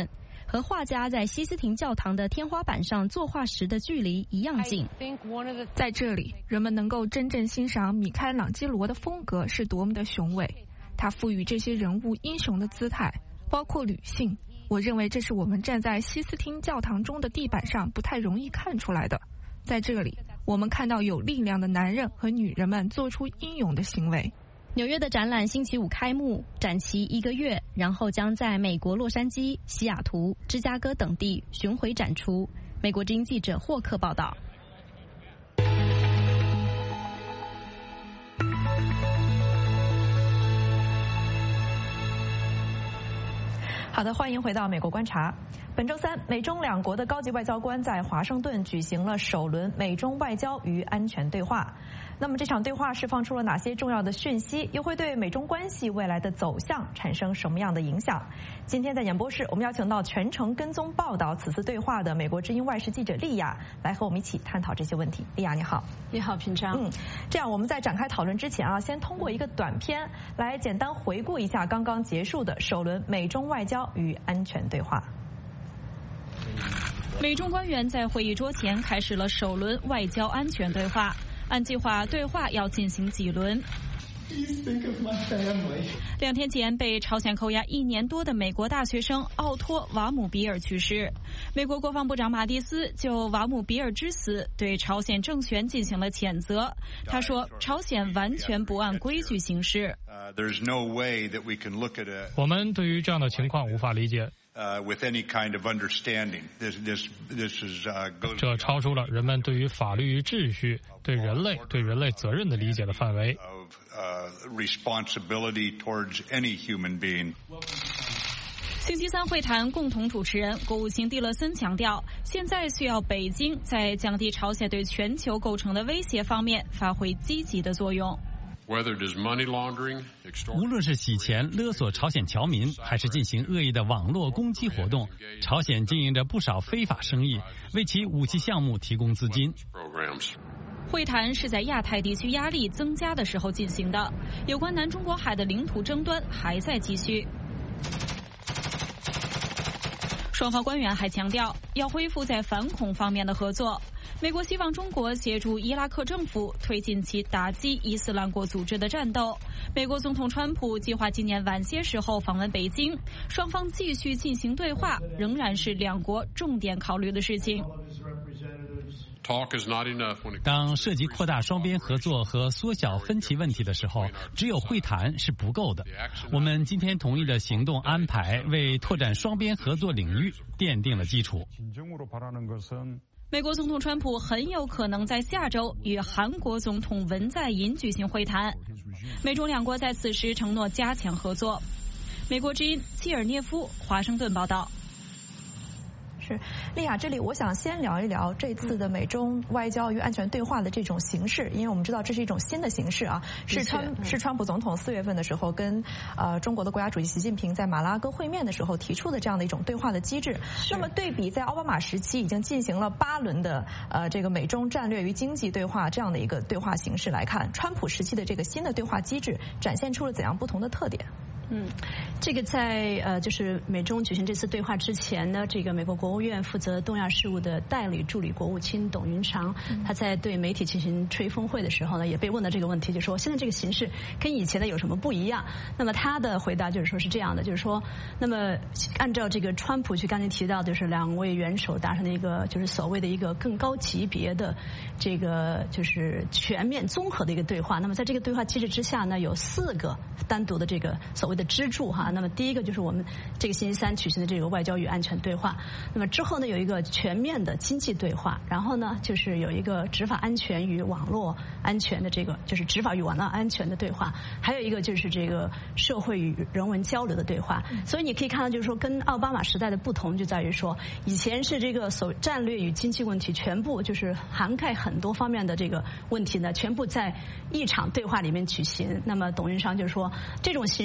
Speaker 22: 和画家在西斯廷教堂的天花板上作画时的距离一样近。
Speaker 21: 在这里，人们能够真正欣赏米开朗基罗的风格是多么的雄伟，他赋予这些人物英雄的姿态，包括女性。我认为这是我们站在西斯廷教堂中的地板上不太容易看出来的。在这里，我们看到有力量的男人和女人们做出英勇的行为。
Speaker 22: 纽约的展览星期五开幕，展期1个月，然后将在美国洛杉矶、西雅图、芝加哥等地巡回展出。美国之音记者霍克报道。
Speaker 2: 好的，欢迎回到美国观察。本周三，美中两国的高级外交官在华盛顿举行了首轮美中外交与安全对话。那么这场对话释放出了哪些重要的讯息，又会对美中关系未来的走向产生什么样的影响？今天在演播室，我们邀请到全程跟踪报道此次对话的美国之音外事记者丽亚来和我们一起探讨这些问题。丽亚，你好。
Speaker 7: 你好，平常。
Speaker 2: 这样我们在展开讨论之前啊，先通过一个短片来简单回顾一下刚刚结束的首轮美中外交与安全对话。
Speaker 22: 美中官员在会议桌前开始了首轮外交安全对话，按计划对话要进行几轮。2天前被朝鲜扣押1年多的美国大学生奥托·瓦姆比尔去世，美国国防部长马蒂斯就瓦姆比尔之死对朝鲜政权进行了谴责。他说，朝鲜完全不按规矩行事。
Speaker 5: 我们对于这样的情况无法理解。这超出了人们对于法律与秩序、对人类责任的理解的范围。
Speaker 22: 星期三会谈共同主持人国务卿蒂勒森强调，现在需要北京在降低朝鲜对全球构成的威胁方面发挥积极的作用。
Speaker 9: 无论是洗钱勒索朝鲜侨民，还是进行恶意的网络攻击活动，朝鲜经营着不少非法生意，为其武器项目提供资金。
Speaker 22: 会谈是在亚太地区压力增加的时候进行的，有关南中国海的领土争端还在继续。双方官员还强调要恢复在反恐方面的合作。美国希望中国协助伊拉克政府推进其打击伊斯兰国组织的战斗。美国总统川普计划今年晚些时候访问北京，双方继续进行对话，仍然是两国重点考虑的事情。
Speaker 9: 当涉及扩大双边合作和缩小分歧问题的时候，只有会谈是不够的。我们今天同意的行动安排为拓展双边合作领域奠定了基础。
Speaker 22: 美国总统川普很有可能在下周与韩国总统文在寅举行会谈，美中两国在此时承诺加强合作。美国之音基尔涅夫华盛顿报道。
Speaker 2: 是，丽亚，这里我想先聊一聊这次的美中外交与安全对话的这种形式，因为我们知道这是一种新的形式啊，是川普总统4月份的时候跟中国的国家主席习近平在马拉戈会面的时候提出的这样的一种对话的机制。那么对比在奥巴马时期已经进行了8轮的这个美中战略与经济对话这样的一个对话形式来看，川普时期的这个新的对话机制展现出了怎样不同的特点？
Speaker 7: 这个在就是美中举行这次对话之前呢，这个美国国务院负责东亚事务的代理助理国务卿董云长，他在对媒体进行吹风会的时候呢，也被问到这个问题，就说现在这个形式跟以前的有什么不一样？那么他的回答就是说是这样的，就是说，那么按照这个川普去刚才提到，就是2位元首达成的一个就是所谓的一个更高级别的这个就是全面综合的一个对话。那么在这个对话机制之下呢，有4个单独的这个所谓的支柱哈。那么第一个就是我们这个星期三举行的这个外交与安全对话，那么之后呢有一个全面的经济对话，然后呢就是有一个执法安全与网络安全的这个就是执法与网络安全的对话，还有一个就是这个社会与人文交流的对话。所以你可以看到就是说跟奥巴马时代的不同就在于说，以前是这个战略与经济问题全部就是涵盖很多方面的这个问题呢，全部在一场对话里面举行。那么董云长就是说这种形式呢，一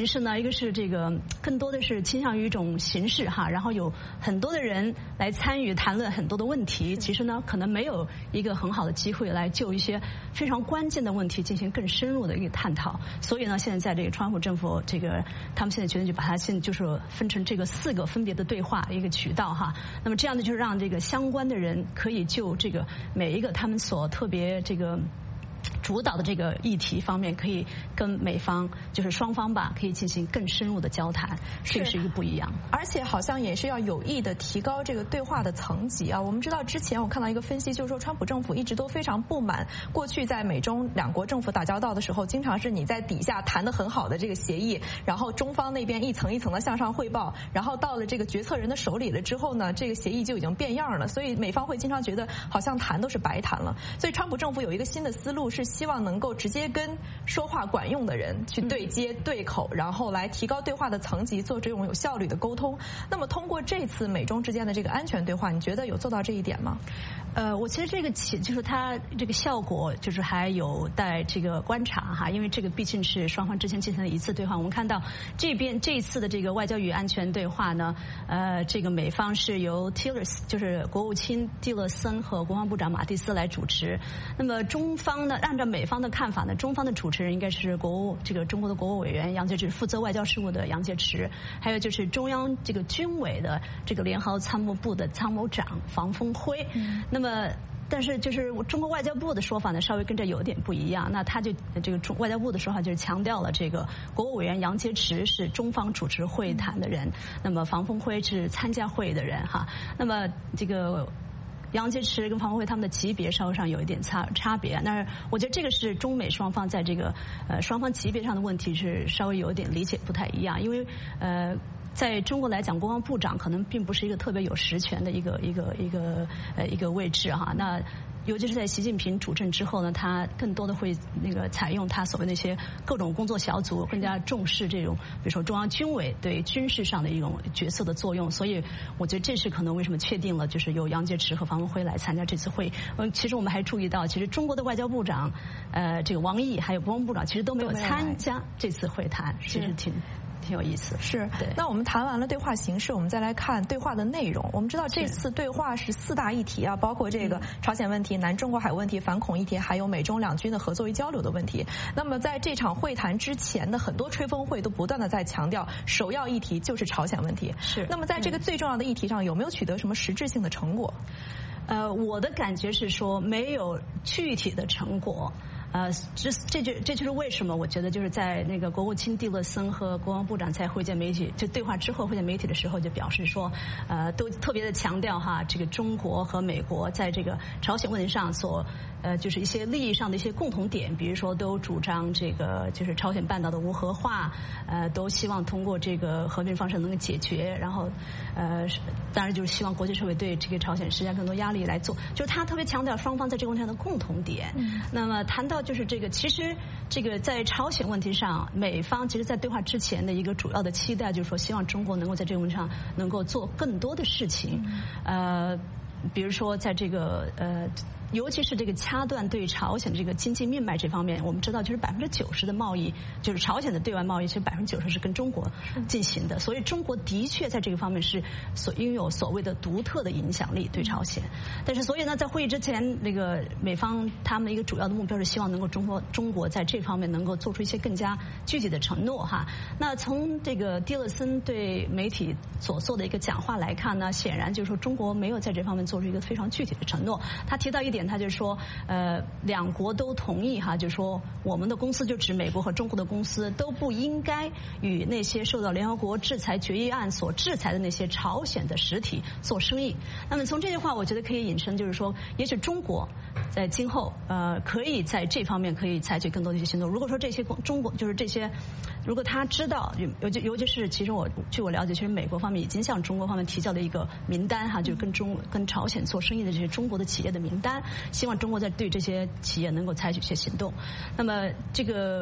Speaker 6: 个是这个更多的是倾向于一种形式哈，然后有很多的人来参与谈论很多的问题，其实呢可能没有一个很好的机会来就一些非常关键的问题进行更深入的一个探讨。所以呢，现在在这个川普政府这个他们现在决定就把它现在就是分成这个4个分别的对话一个渠道哈。那么这样的就是让这个相关的人可以就这个每一个他们所特别这个主导的这个议题方面，可以跟美方就是双方吧，可以进行更深入的交谈，这是一个不一样。
Speaker 2: 而且好像也是要有意的提高这个对话的层级啊。我们知道之前我看到一个分析，就是说川普政府一直都非常不满，过去在美中两国政府打交道的时候，经常是你在底下谈得很好的这个协议，然后中方那边一层一层的向上汇报，然后到了这个决策人的手里了之后呢，这个协议就已经变样了，所以美方会经常觉得好像谈都是白谈了。所以川普政府有一个新的思路，是希望能够直接跟说话管用的人去对接对口，然后来提高对话的层级，做这种有效率的沟通。那么通过这次美中之间的这个安全对话，你觉得有做到这一点吗？
Speaker 6: 我其实这个就是它这个效果就是还有待这个观察哈，因为这个毕竟是双方之前进行了一次对话。我们看到这一次的这个外交与安全对话呢，这个美方是由 Tillerson 就是国务卿蒂勒森和国防部长马蒂斯来主持。那么中方呢，按照美方的看法呢，中方的主持人应该是中国的国务委员杨洁篪，负责外交事务的杨洁篪，还有就是中央这个军委的这个联合参谋部的参谋长房峰辉。那么但是就是中国外交部的说法呢，稍微跟这有点不一样。那他就这个外交部的说法就是强调了这个国务委员杨洁篪是中方主持会谈的人，那么房峰辉是参加会议的人哈。那么这个杨洁篪跟房峰辉他们的级别稍微上有一点差别，但是我觉得这个是中美双方在这个双方级别上的问题是稍微有一点理解不太一样，因为在中国来讲，国防部长可能并不是一个特别有实权的一个位置哈。那尤其是在习近平主政之后呢，他更多的会采用他所谓那些各种工作小组，更加重视这种比如说中央军委对军事上的一种角色的作用。所以我觉得这是可能为什么确定了就是由杨洁篪和房峰辉来参加这次会议。其实我们还注意到，其实中国的外交部长这个王毅还有国防部长其实都没有参加这次会谈，其实挺有意思。
Speaker 2: 是，那我们谈完了对话形式，我们再来看对话的内容。我们知道这次对话是4大议题啊，包括这个朝鲜问题、南中国海问题、反恐议题，还有美中两军的合作与交流的问题。那么在这场会谈之前的很多吹风会都不断的在强调，首要议题就是朝鲜问题。
Speaker 6: 是。
Speaker 2: 那么在这个最重要的议题上，有没有取得什么实质性的成果？
Speaker 6: 我的感觉是说没有具体的成果。这就是为什么我觉得就是在那个国务卿蒂勒森和国防部长在会见媒体就对话之后会见媒体的时候就表示说，都特别的强调哈，这个中国和美国在这个朝鲜问题上就是一些利益上的一些共同点，比如说都主张这个就是朝鲜半岛的无核化，都希望通过这个和平方式能够解决，然后当然就是希望国际社会对这个朝鲜施加更多压力来做，就是他特别强调双方在这个问题上的共同点。那么谈到就是这个，其实这个在朝鲜问题上，美方其实在对话之前的一个主要的期待就是说，希望中国能够在这个问题上能够做更多的事情，比如说在这个尤其是这个掐断对朝鲜这个经济命脉这方面，我们知道就是90%的贸易，就是朝鲜的对外贸易，其实90%是跟中国进行的，所以中国的确在这个方面是拥有所谓的独特的影响力对朝鲜。但是所以呢，在会议之前，那个美方他们一个主要的目标是希望能够中国在这方面能够做出一些更加具体的承诺哈。那从这个蒂勒森对媒体所做的一个讲话来看呢，显然就是说中国没有在这方面做出一个非常具体的承诺。他提到一点，他就说两国都同意哈，就说我们的公司就指美国和中国的公司都不应该与那些受到联合国制裁决议案所制裁的那些朝鲜的实体做生意。那么从这句话我觉得可以引申就是说，也许中国在今后可以在这方面可以采取更多的一些行动。如果说这些中国就是这些，如果他知道尤其是其实据我了解，其实美国方面已经向中国方面提交了一个名单哈，就是跟朝鲜做生意的这些中国的企业的名单，希望中国在对这些企业能够采取一些行动。那么这个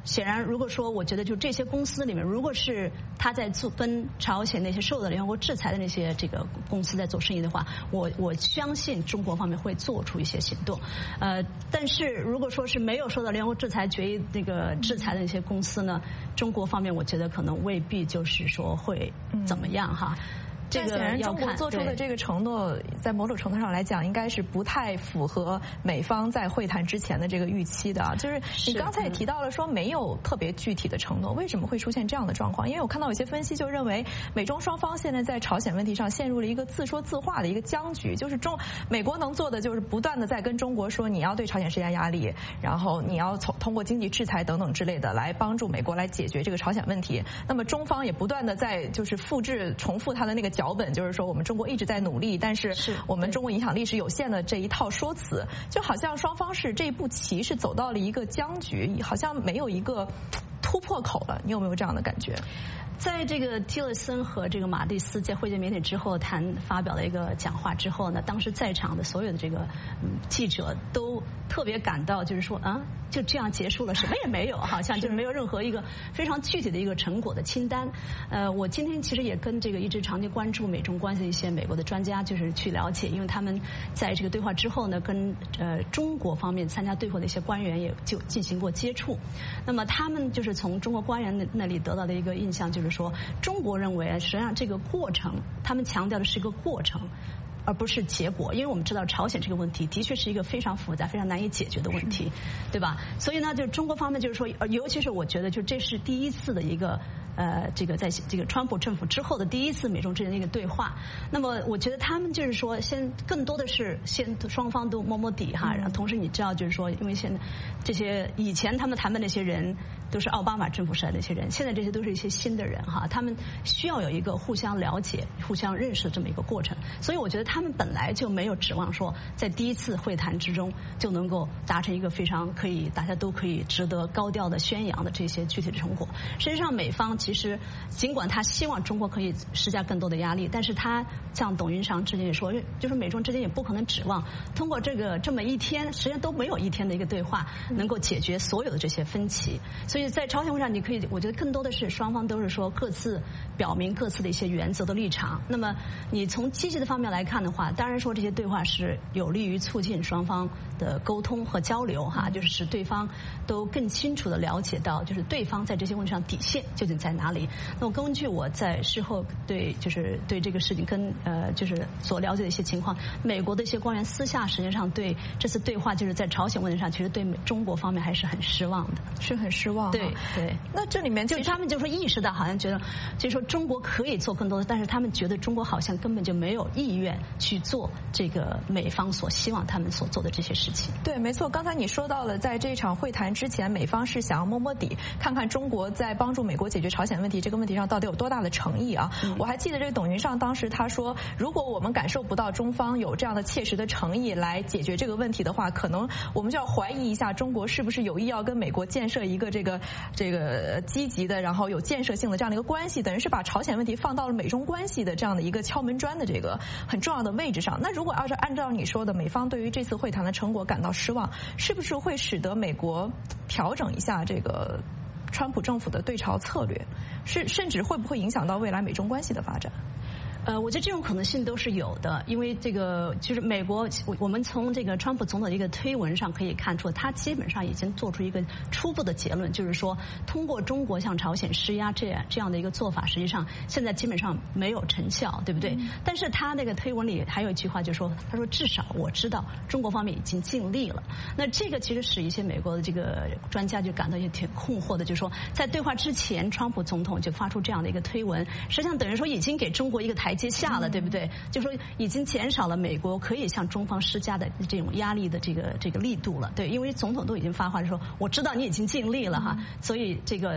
Speaker 6: 显然，如果说我觉得就这些公司里面，如果是他在跟朝鲜那些受到联合国制裁的那些这个公司在做生意的话，我相信中国方面会做出一些行动。但是如果说是没有受到联合国制裁决议那个制裁的那些公司呢，中国方面我觉得可能未必就是说会怎么样哈。
Speaker 2: 但显然，中国做出的这个承诺，在某种程度上来讲，应该是不太符合美方在会谈之前的这个预期的。就是你刚才也提到了说没有特别具体的承诺，为什么会出现这样的状况？因为我看到有些分析就认为，美中双方现在在朝鲜问题上陷入了一个自说自话的一个僵局，就是美国能做的就是不断的在跟中国说你要对朝鲜施加压力，然后你要通过经济制裁等等之类的来帮助美国来解决这个朝鲜问题。那么中方也不断的在就是重复他的那个脚本，就是说我们中国一直在努力，但是我们中国影响力是有限的这一套说辞，就好像双方是这一步棋是走到了一个僵局，好像没有一个突破口了。你有没有这样的感觉？
Speaker 6: 在这个蒂勒森和这个马蒂斯在会见媒体之后发表了一个讲话之后呢，当时在场的所有的这个记者都特别感到就是说就这样结束了，什么也没有，好像就是没有任何一个非常具体的一个成果的清单。我今天其实也跟这个一直长期关注美中关系的一些美国的专家就是去了解，因为他们在这个对话之后呢，跟中国方面参加对话的一些官员也就进行过接触。那么他们就是从中国官员那里得到的一个印象就是说，中国认为实际上这个过程，他们强调的是一个过程，而不是结果。因为我们知道朝鲜这个问题的确是一个非常复杂、非常难以解决的问题，对吧？所以呢，就中国方面就是说，尤其是我觉得，就这是第一次的一个这个在这个川普政府之后的第一次美中之间的一个对话。那么我觉得他们就是说，更多的是双方都摸摸底哈。然后同时你知道，就是说，因为现在这些以前他们谈的那些人都是奥巴马政府时代的那些人，现在这些都是一些新的人哈。他们需要有一个互相了解、互相认识的这么一个过程。所以我觉得他们本来就没有指望说在第一次会谈之中就能够达成一个非常大家都可以值得高调的宣扬的这些具体的成果。实际上，美方其实尽管他希望中国可以施加更多的压力，但是他像董云裳之前也说，就是美中之间也不可能指望通过这么一天，实际上都没有一天的一个对话能够解决所有的这些分歧。所以在朝鲜会上，我觉得更多的是双方都是说各自表明各自的一些原则的立场。那么你从积极的方面来看的话，当然说这些对话是有利于促进双方的沟通和交流哈，就是使对方都更清楚的了解到，就是对方在这些问题上底线究竟在哪里。那么根据我在事后对这个事情跟就是所了解的一些情况，美国的一些官员私下实际上对这次对话就是在朝鲜问题上，其实对中国方面还是很失望的，
Speaker 2: 是很失望。
Speaker 6: 对。
Speaker 2: 那这里面就
Speaker 6: 他们就说意识到，好像觉得就是说中国可以做更多的，但是他们觉得中国好像根本就没有意愿去做这个美方所希望他们所做的这些事情。
Speaker 2: 对，没错。刚才你说到了，在这场会谈之前，美方是想要摸摸底，看看中国在帮助美国解决朝鲜问题这个问题上到底有多大的诚意啊。我还记得这个董云裳当时他说，如果我们感受不到中方有这样的切实的诚意来解决这个问题的话，可能我们就要怀疑一下中国是不是有意要跟美国建设一个这个积极的，然后有建设性的这样的一个关系，等于是把朝鲜问题放到了美中关系的这样的一个敲门砖的这个很重要的位置上。那如果要是按照你说的，美方对于这次会谈的成果感到失望，是不是会使得美国调整一下这个川普政府的对朝策略，甚至会不会影响到未来美中关系的发展？
Speaker 6: 我觉得这种可能性都是有的，因为这个就是美国，我们从这个川普总统的一个推文上可以看出，他基本上已经做出一个初步的结论，就是说通过中国向朝鲜施压这样的一个做法，实际上现在基本上没有成效，对不对？但是他那个推文里还有一句话，就是说，他说至少我知道中国方面已经尽力了。那这个其实使一些美国的这个专家就感到也挺困惑的，就是说在对话之前，川普总统就发出这样的一个推文，实际上等于说已经给中国一个台阶下了，对不对？就说已经减少了美国可以向中方施加的这种压力的这个力度了，对，因为总统都已经发话说，我知道你已经尽力了哈，所以这个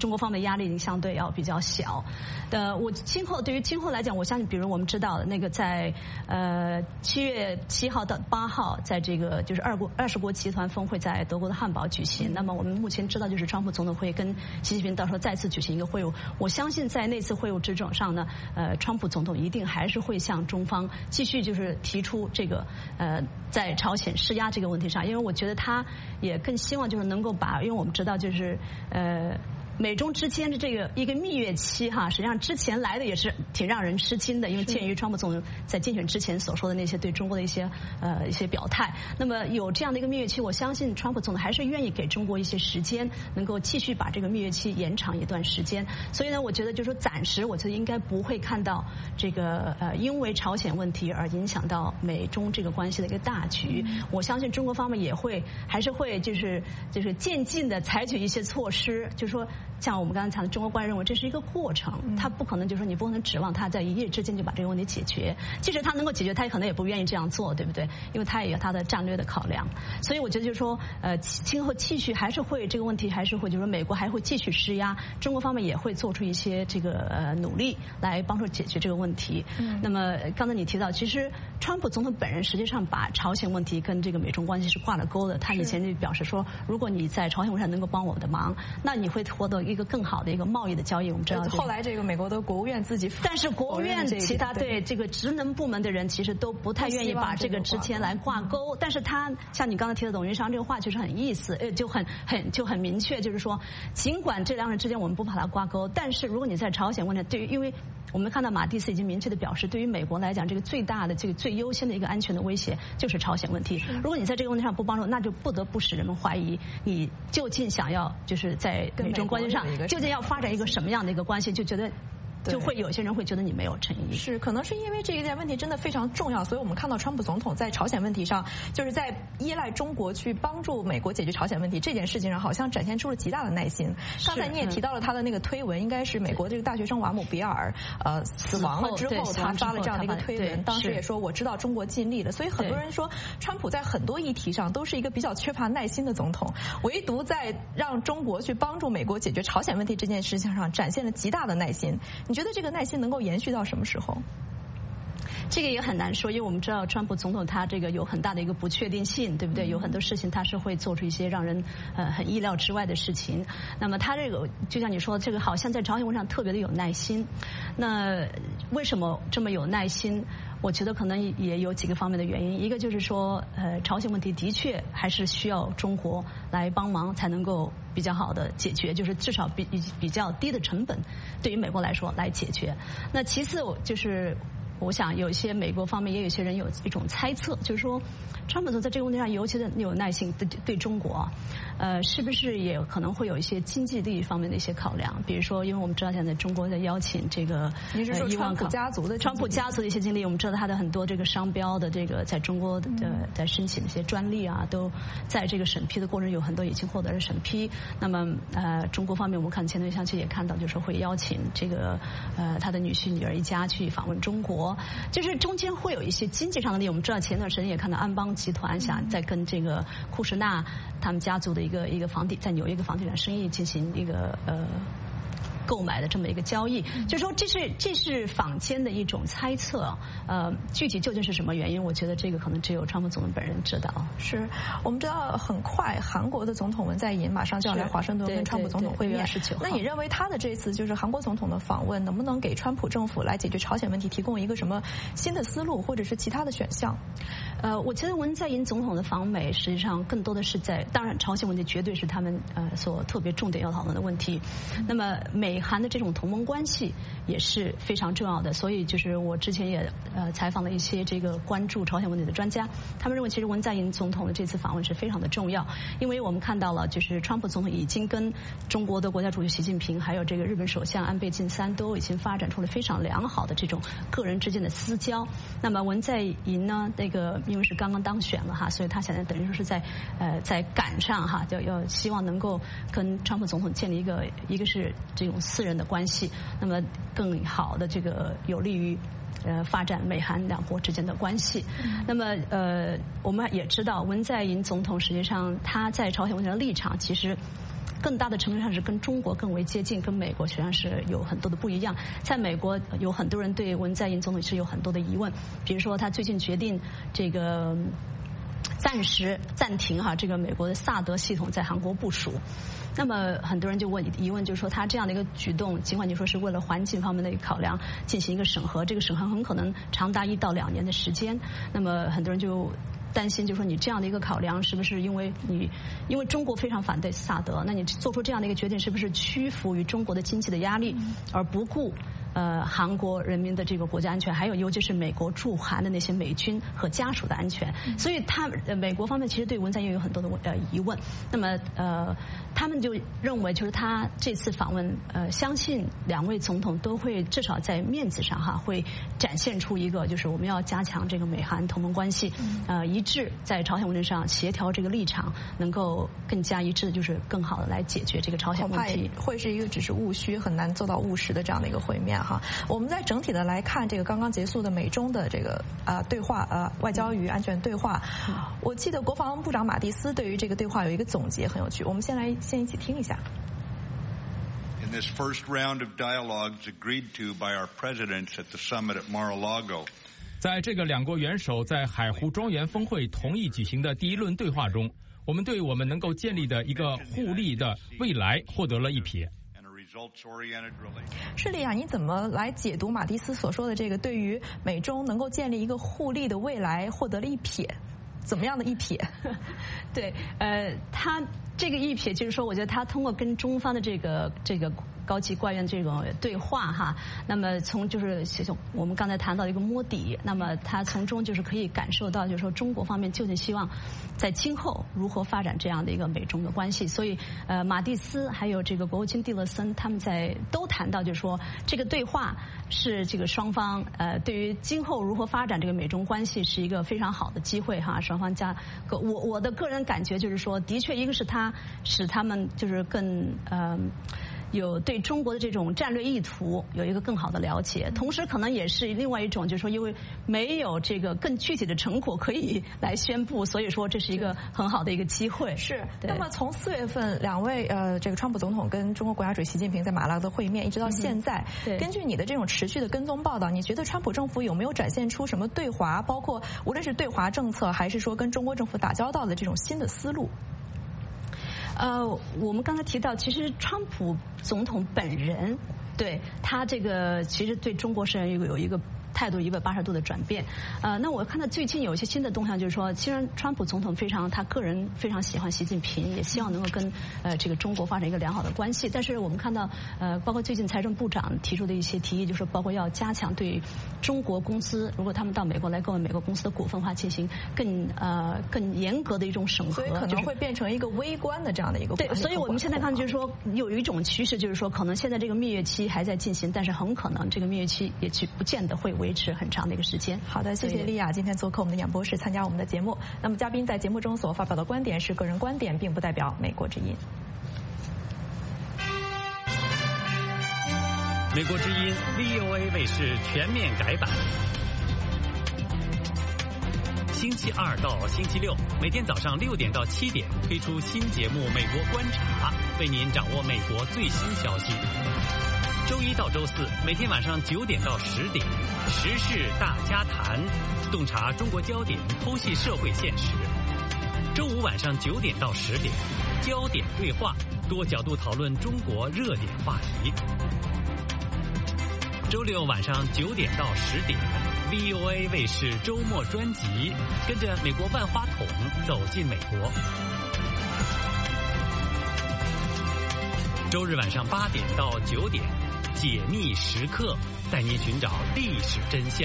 Speaker 6: 中国方面的压力相对要比较小。我对于今后来讲，我相信，比如我们知道那个在7月7号到8号，在这个就是20国集团峰会在德国的汉堡举行。那么我们目前知道，就是川普总统会跟习近平到时候再次举行一个会晤。我相信在那次会晤之上呢，川普总统一定还是会向中方继续就是提出这个在朝鲜施压这个问题上，因为我觉得他也更希望就是能够把，因为我们知道就是美中之间的这个一个蜜月期哈，实际上之前来的也是挺让人吃惊的，因为鉴于川普总统在竞选之前所说的那些对中国的一些表态，那么有这样的一个蜜月期，我相信川普总统还是愿意给中国一些时间，能够继续把这个蜜月期延长一段时间。所以呢，我觉得就是说暂时，我觉得应该不会看到这个因为朝鲜问题而影响到美中这个关系的一个大局。我相信中国方面还是会就是渐进的采取一些措施，就是说。像我们刚才讲的，中国官员认为这是一个过程，他不可能就是说你不可能指望他在一夜之间就把这个问题解决。即使他能够解决，他可能也不愿意这样做，对不对？因为他也有他的战略的考量。所以我觉得就是说，今后继续还是会这个问题还是会就是说美国还会继续施压，中国方面也会做出一些这个努力来帮助解决这个问题。那么刚才你提到，其实川普总统本人实际上把朝鲜问题跟这个美中关系是挂了钩的。他以前就表示说，如果你在朝鲜问题上能够帮我的忙，那你会获得一个更好的一个贸易的交易。我们知道，
Speaker 2: 后来这个美国的国务院自己，
Speaker 6: 但是国务院其他对这个职能部门的人其实都不太愿意把这个之前来挂钩。但是他像你刚才提的董云商这个话，确实很意思，就很明确，就是说，尽管这两人之间我们不把它挂钩，但是如果你在朝鲜问题，对于因为我们看到马蒂斯已经明确的表示，对于美国来讲，这个最大的这个最优先的一个安全的威胁就是朝鲜问题。如果你在这个问题上不帮助，那就不得不使人们怀疑你究竟想要就是在美中关系上究竟要发展一个什么样的一个关系，就觉得。就会有些人会觉得你没有诚意，
Speaker 2: 是可能是因为这一件问题真的非常重要，所以我们看到川普总统在朝鲜问题上，就是在依赖中国去帮助美国解决朝鲜问题这件事情上，好像展现出了极大的耐心。刚才你也提到了他的那个推文，应该是美国这个大学生瓦姆比尔死亡了之后，他发了这样的一个推文，当时也说我知道中国尽力了，所以很多人说川普在很多议题上都是一个比较缺乏耐心的总统，唯独在让中国去帮助美国解决朝鲜问题这件事情上展现了极大的耐心。你觉得这个耐心能够延续到什么时候？
Speaker 6: 这个也很难说，因为我们知道川普总统他这个有很大的一个不确定性，对不对？有很多事情他是会做出一些让人很意料之外的事情。那么他这个就像你说，这个好像在朝鲜问题上特别的有耐心。那为什么这么有耐心？我觉得可能也有几个方面的原因。一个就是说，朝鲜问题的确还是需要中国来帮忙才能够比较好的解决，就是至少比较低的成本对于美国来说来解决。那其次就是我想有一些美国方面也有一些人有一种猜测，就是说川普总统在这个问题上尤其的有耐心对中国，是不是也可能会有一些经济利益方面的一些考量？比如说，因为我们知道现在中国在邀请这个
Speaker 2: 川普家族的
Speaker 6: 一些经历，我们知道他的很多这个商标的这个在中国的在申请的一些专利啊，都在这个审批的过程有很多已经获得了审批。那么中国方面我们看前段时间也看到，就是说会邀请这个他的女婿女儿一家去访问中国。就是中间会有一些经济上的利益。我们知道前段时间也看到安邦集团想在跟这个库什纳他们家族的一个在纽约一个房地产生意进行一个购买的这么一个交易，就是说这是坊间的一种猜测，具体究竟是什么原因，我觉得这个可能只有川普总统本人知道。
Speaker 2: 是我们知道很快韩国的总统文在寅马上就要来华盛顿跟川普总统会面，那你认为他的这次就是韩国总统的访问能不能给川普政府来解决朝鲜问题提供一个什么新的思路或者是其他的选项？
Speaker 6: 我觉得文在寅总统的访美实际上更多的是当然朝鲜问题绝对是他们所特别重点要讨论的问题，那么美韩的这种同盟关系也是非常重要的。所以就是我之前也采访了一些这个关注朝鲜问题的专家，他们认为其实文在寅总统的这次访问是非常的重要，因为我们看到了就是川普总统已经跟中国的国家主席习近平还有这个日本首相安倍晋三都已经发展出了非常良好的这种个人之间的私交。那么文在寅呢，那个因为是刚刚当选了哈，所以他现在等于说是在赶上哈，要希望能够跟川普总统建立一个是这种私人的关系，那么更好的这个有利于发展美韩两国之间的关系。那么我们也知道文在寅总统实际上他在朝鲜问题的立场其实更大的程度上是跟中国更为接近，跟美国实际上是有很多的不一样。在美国，有很多人对文在寅总统是有很多的疑问，比如说他最近决定这个暂时暂停这个美国的萨德系统在韩国部署。那么很多人就疑问，就是说他这样的一个举动，尽管你说是为了环境方面的一个考量进行一个审核，这个审核很可能长达1到2年的时间。那么很多人就担心，就是说你这样的一个考量是不是因为中国非常反对萨德，那你做出这样的一个决定是不是屈服于中国的经济的压力，而不顾韩国人民的这个国家安全，还有尤其是美国驻韩的那些美军和家属的安全。所以美国方面其实对文在寅有很多的疑问。那么他们就认为，就是他这次访问，相信2位总统都会至少在面子上会展现出一个，就是我们要加强这个美韩同盟关系，一致在朝鲜问题上协调这个立场，能够更加一致的，就是更好的来解决这个朝鲜问题。
Speaker 21: 恐怕会是一个只是务虚，很难做到务实的这样的一个会面哈。我们在整体的来看这个刚刚结束的美中的这个对话，外交与安全对话，我记得国防部长马蒂斯对于这个对话有一个总结，很有趣。我们先一起听一下。
Speaker 8: In this first round of dialogues agreed to by our presidents at the summit at Mar-a-Lago,
Speaker 11: 在这个2国元首在海湖庄园峰会同意举行的第1轮对话中，我们对我们能够建立的一个互利的未来获得了一瞥。
Speaker 21: 施丽亚，你怎么来解读马蒂斯所说的这个对于美中能够建立一个互利的未来获得了一瞥？怎么样的一瞥？
Speaker 6: 对，他这个一瞥就是说，我觉得他通过跟中方的这个高级官员这种对话那么就是我们刚才谈到一个摸底，那么他从中就是可以感受到，就是说中国方面究竟希望在今后如何发展这样的一个美中的关系。所以马蒂斯还有这个国务卿蒂勒森他们都谈到，就是说这个对话是这个双方对于今后如何发展这个美中关系是一个非常好的机会双方我的个人感觉就是说，的确一个是它使他们就是更有对中国的这种战略意图有一个更好的了解，同时可能也是另外一种，就是说因为没有这个更具体的成果可以来宣布，所以说这是一个很好的一个机会。
Speaker 21: 是。那么从4月份2位这个川普总统跟中国国家主席习近平在马拉的会面，一直到现在，根据你的这种持续的跟踪报道，你觉得川普政府有没有展现出什么对华，包括无论是对华政策，还是说跟中国政府打交道的这种新的思路？
Speaker 6: 我们刚才提到，其实川普总统本人对他这个其实对中国是有一个态度180度的转变。那我看到最近有一些新的动向，就是说，既然川普总统他个人非常喜欢习近平，也希望能够跟这个中国发展一个良好的关系。但是我们看到包括最近财政部长提出的一些提议，就是包括要加强对中国公司，如果他们到美国来购买美国公司的股份的话，进行更严格的一种审核，
Speaker 21: 所以可能会变成一个微观的这样的一个。
Speaker 6: 对，所以我们现在看就是说有一种趋势，就是说可能现在这个蜜月期还在进行，但是很可能这个蜜月期也不见得会维持很长的一个时间。
Speaker 21: 好的，谢谢莉亚今天做客我们的演播室，参加我们的节目。那么嘉宾在节目中所发表的观点是个人观点，并不代表美国之音。
Speaker 9: 美国之音 VOA 卫视全面改版，星期2到星期6每天早上6点到7点推出新节目《美国观察》，为您掌握美国最新消息。周1到周4每天晚上9点到10点，时事大家谈，洞察中国焦点，剖析社会现实。周5晚上9点到10点，焦点对话，多角度讨论中国热点话题。周6晚上9点到10点 ，VOA 卫视周末专辑，跟着美国万花筒走进美国。周日晚上8点到9点，解密时刻，带您寻找历史真相。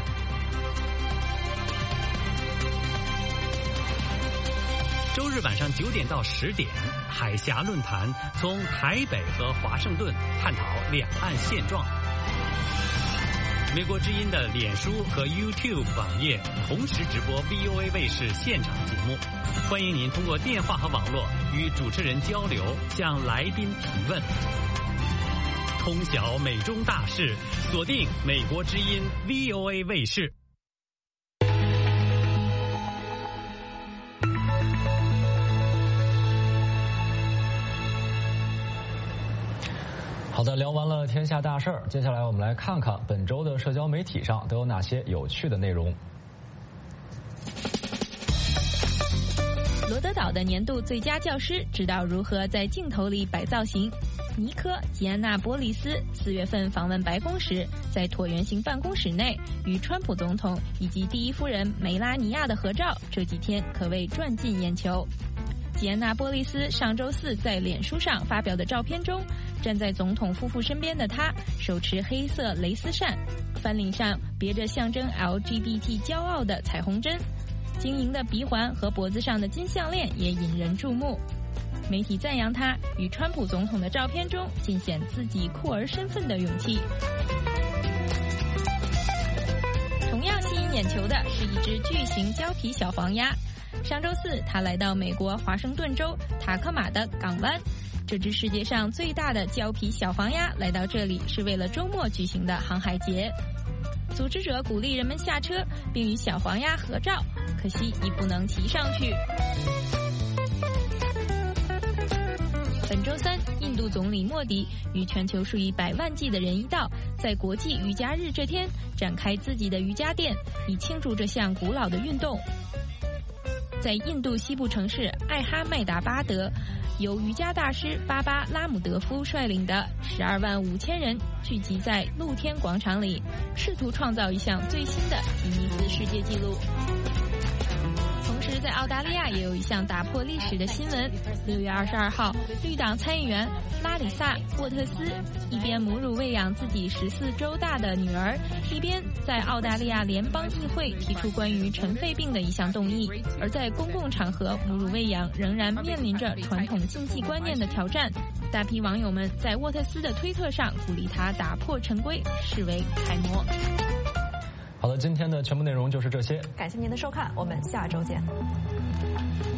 Speaker 9: 周日晚上9点到10点，海峡论坛，从台北和华盛顿探讨两岸现状。美国之音的脸书和 YouTube 网页同时直播 VOA 卫视现场节目，欢迎您通过电话和网络与主持人交流，向来宾提问。通晓美中大事，锁定美国之音 VOA 卫视。
Speaker 3: 好的，聊完了天下大事儿，接下来我们来看看本周的社交媒体上都有哪些有趣的内容。
Speaker 22: 罗德岛的年度最佳教师知道如何在镜头里摆造型。尼科·吉安娜·波利斯4月份访问白宫时，在椭圆形办公室内与川普总统以及第一夫人梅拉尼亚的合照，这几天可谓赚尽眼球。吉安娜·波利斯上周4在脸书上发表的照片中，站在总统夫妇身边的她手持黑色蕾丝扇，翻领上别着象征 LGBT 骄傲的彩虹针，晶莹的鼻环和脖子上的金项链也引人注目。媒体赞扬她与川普总统的照片中尽显自己酷儿身份的勇气。同样吸引眼球的是一只巨型胶皮小黄鸭。上周4，它来到美国华盛顿州塔科马的港湾。这只世界上最大的胶皮小黄鸭来到这里是为了周末举行的航海节。组织者鼓励人们下车并与小黄鸭合照，可惜已不能骑上去。本周3，印度总理莫迪与全球数以百万计的人一道，在国际瑜伽日这天展开自己的瑜伽殿，以庆祝这项古老的运动。在印度西部城市艾哈迈达巴德，由瑜伽大师巴巴拉姆德夫率领的12万5千人聚集在露天广场里，试图创造一项最新的吉尼斯世界纪录。同时，在澳大利亚也有一项打破历史的新闻。6月22号，绿党参议员拉里萨·沃特斯一边母乳喂养自己14周大的女儿，一边在澳大利亚联邦议会提出关于尘肺病的一项动议。而在公共场合，母乳喂养仍然面临着传统禁忌观念的挑战。大批网友们在沃特斯的推特上鼓励他打破陈规，视为楷模。
Speaker 3: 好的，今天的全部内容就是这些。
Speaker 2: 感谢您的收看，我们下周见。